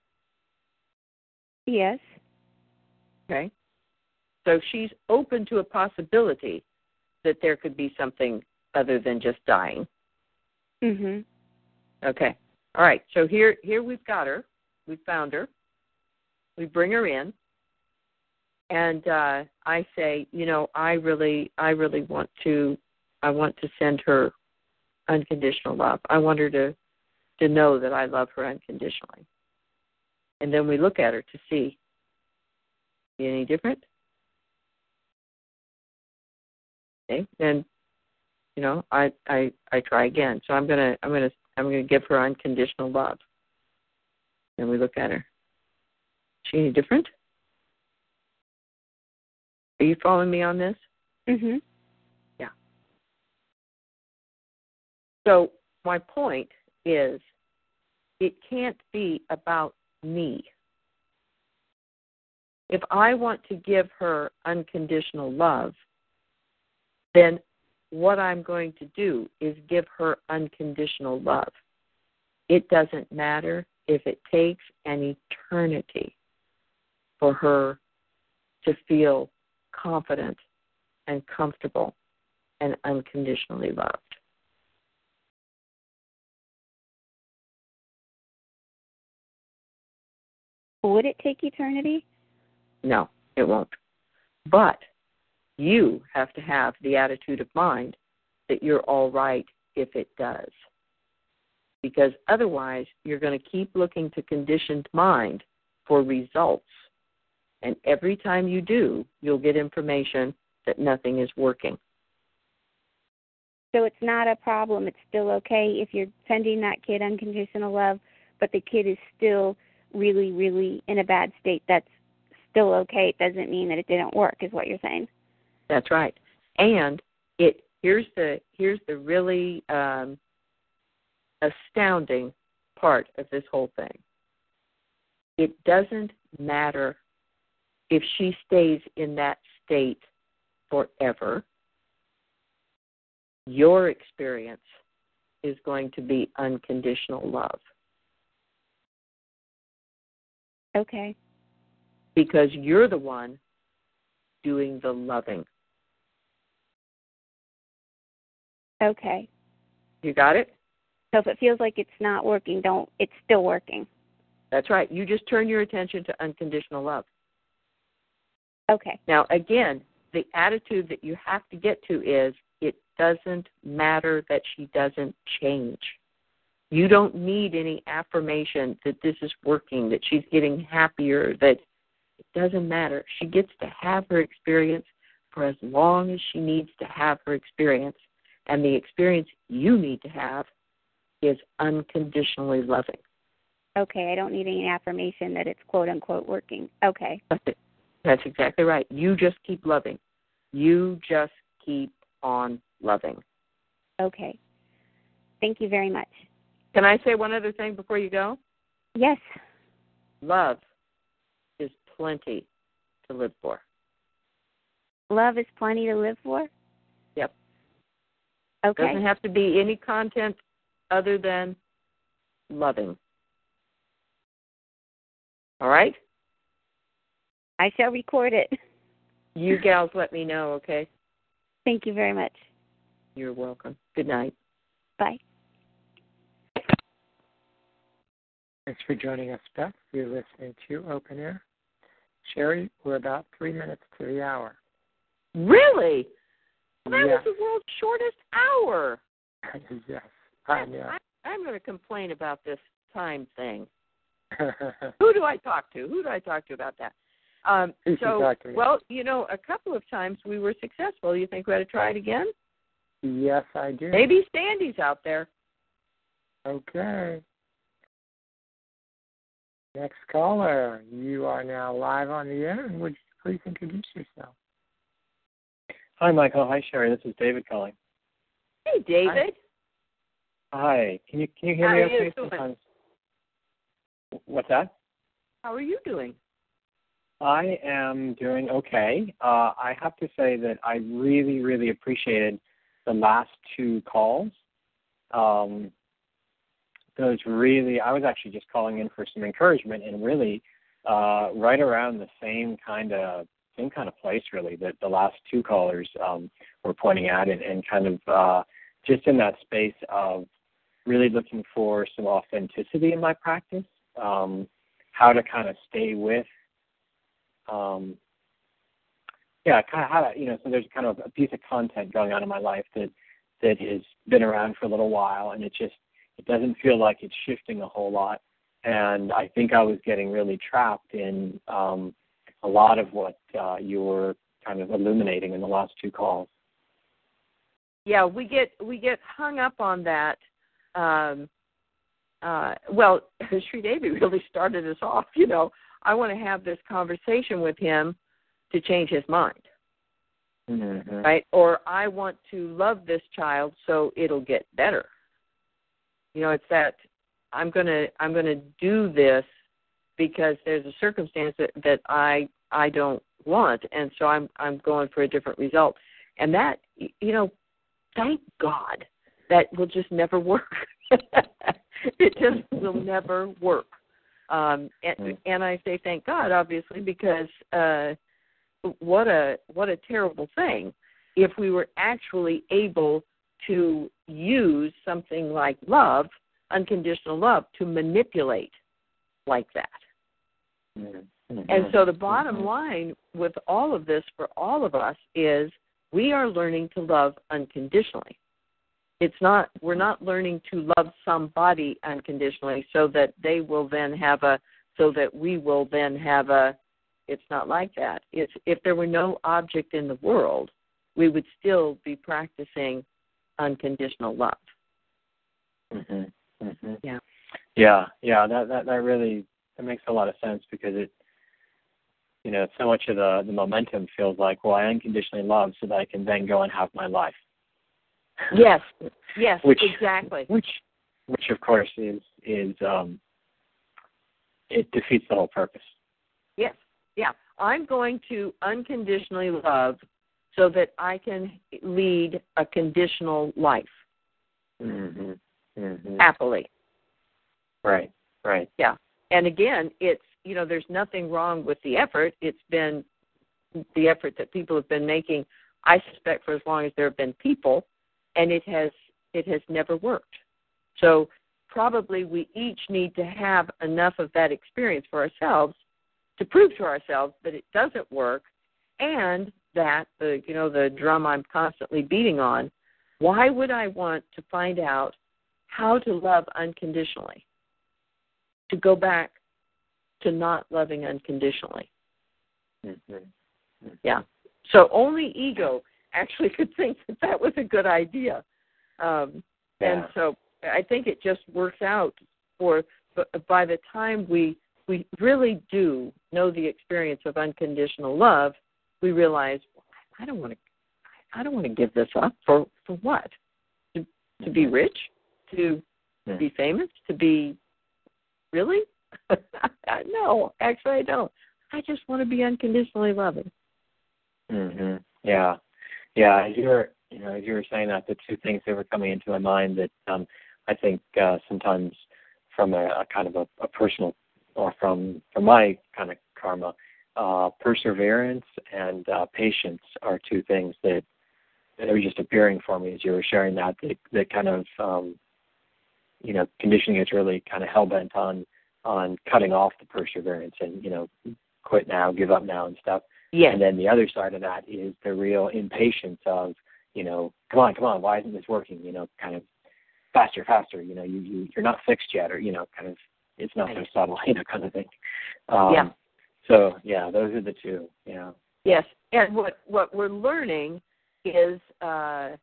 Yes. Okay. So she's open to a possibility that there could be something other than just dying. Mhm. Okay. All right. So here we've got her. We found her. We bring her in, and I say, I really want to send her unconditional love. I want her to know that I love her unconditionally. And then we look at her to see, any different? Okay. Then, I try again. So I'm gonna give her unconditional love. And we look at her. Is she any different? Are you following me on this? Mhm. Yeah. So my point is, it can't be about me. If I want to give her unconditional love, then what I'm going to do is give her unconditional love. It doesn't matter if it takes an eternity for her to feel confident and comfortable and unconditionally loved. Would it take eternity? No, it won't. But you have to have the attitude of mind that you're all right if it does. Because otherwise, you're going to keep looking to conditioned mind for results. And every time you do, you'll get information that nothing is working. So it's not a problem. It's still okay if you're sending that kid unconditional love, but the kid is still really, really in a bad state. That's still okay. It doesn't mean that it didn't work, is what you're saying. That's right. And here's the really astounding part of this whole thing. It doesn't matter if she stays in that state forever. Your experience is going to be unconditional love. Okay. Because you're the one doing the loving. Okay. You got it? So if it feels like it's not working, it's still working. That's right. You just turn your attention to unconditional love. Okay. Now, again, the attitude that you have to get to is it doesn't matter that she doesn't change. You don't need any affirmation that this is working, that she's getting happier, that it doesn't matter. She gets to have her experience for as long as she needs to have her experience. And the experience you need to have is unconditionally loving. Okay, I don't need any affirmation that it's quote-unquote working. Okay. That's exactly right. You just keep loving. You just keep on loving. Okay. Thank you very much. Can I say one other thing before you go? Yes. Love is plenty to live for. Love is plenty to live for? Yep. Okay. Doesn't have to be any content other than loving. All right? I shall record it. You gals let me know, okay? Thank you very much. You're welcome. Good night. Bye. Thanks for joining us, Beth. You're listening to Open Air. Sherry, we're about 3 minutes to the hour. Really? Well, that Yeah. was the world's shortest hour. Yes, I know. I'm going to complain about this time thing. Who do I talk to? Who do I talk to about that? You can talk to me. Well, a couple of times we were successful. You think we ought to try it again? Yes, I do. Maybe Sandy's out there. Okay. Next caller, you are now live on the air, and would you please introduce yourself? Hi, Michael. Hi, Sherry. This is David calling. Hey, David. Hi. Can you hear How me are okay? you doing? Sometimes. What's that? How are you doing? I am doing okay. I have to say that I really, really appreciated the last two calls. Those really, I was actually just calling in for some encouragement, and really right around the same kind of place, really, that the last two callers were pointing at, and kind of just in that space of really looking for some authenticity in my practice, how to kind of stay with, kind of how to, so there's kind of a piece of content going on in my life that has been around for a little while, and it doesn't feel like it's shifting a whole lot. And I think I was getting really trapped in a lot of what you were kind of illuminating in the last two calls. Yeah, we get hung up on that. Well, Sri Devi really started us off. I want to have this conversation with him to change his mind, mm-hmm. right? Or I want to love this child so it'll get better. It's that I'm gonna do this because there's a circumstance that I don't want, and so I'm going for a different result. And that, thank God, that will just never work. It just will never work. And I say thank God, obviously, because what a terrible thing if we were actually able to use something like love, unconditional love, to manipulate like that. Mm-hmm. And so the bottom line with all of this for all of us is we are learning to love unconditionally. We're not learning to love somebody unconditionally so that we will then have it's not like that. It's if there were no object in the world, we would still be practicing unconditional love. Mm-hmm. Mm-hmm. Yeah. Yeah. That really makes a lot of sense, because it, so much of the momentum feels like, well, I unconditionally love so that I can then go and have my life. Yes, exactly. Which of course is it defeats the whole purpose. Yes, yeah. I'm going to unconditionally love so that I can lead a conditional life. Mm-hmm. Mm-hmm. Happily. Right. Yeah. And again, it's, there's nothing wrong with the effort. It's been the effort that people have been making, I suspect, for as long as there have been people, and it has never worked. So probably we each need to have enough of that experience for ourselves to prove to ourselves that it doesn't work, and that the drum I'm constantly beating on, why would I want to find out how to love unconditionally, to go back to not loving unconditionally? Yeah. So only ego actually could think that was a good idea. And so I think it just works out by the time we really do know the experience of unconditional love, we realize, I don't want to give this up for what? To be rich? To be famous? To be really? No, actually I don't. I just want to be unconditionally loving. Yeah. As you were saying that, the two things that were coming into my mind that I think sometimes from a kind of a personal, or from my kind of karma, perseverance and patience are two things that are just appearing for me as you were sharing that kind of conditioning is really kind of hell-bent on cutting off the perseverance and quit now, give up now and stuff. Yeah. And then the other side of that is the real impatience of come on, why isn't this working? Kind of faster, you're not fixed yet, or kind of it's not so subtle, kind of thing. So those are the two. Yeah. Yes, and what we're learning is to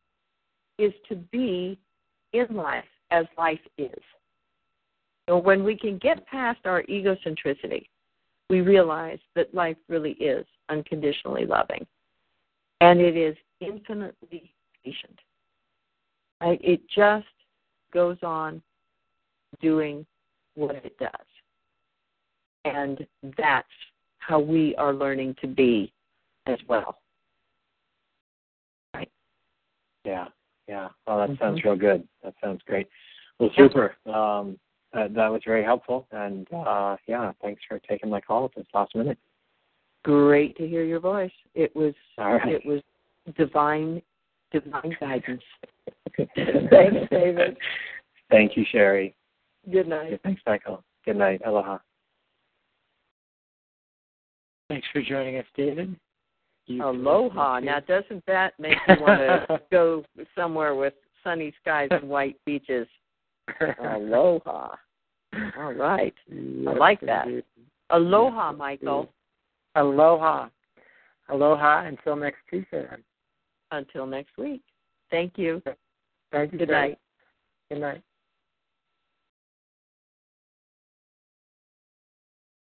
be in life as life is. So when we can get past our egocentricity, we realize that life really is unconditionally loving, and it is infinitely patient. Right? It just goes on doing what it does. And that's how we are learning to be as well. Right? Yeah. Well, that sounds real good. That sounds great. Well, super. That was very helpful. And, thanks for taking my call at this last minute. Great to hear your voice. It was It was divine guidance. Thanks, David. Thank you, Sherry. Good night. Thanks, Michael. Good night. Aloha. Thanks for joining us, David. Aloha. Now, doesn't that make you want to go somewhere with sunny skies and white beaches? Aloha. All right. I like that. Aloha, Michael. Aloha. Aloha until next Tuesday. Until next week. Thank you. Thank you. Good night. Good night.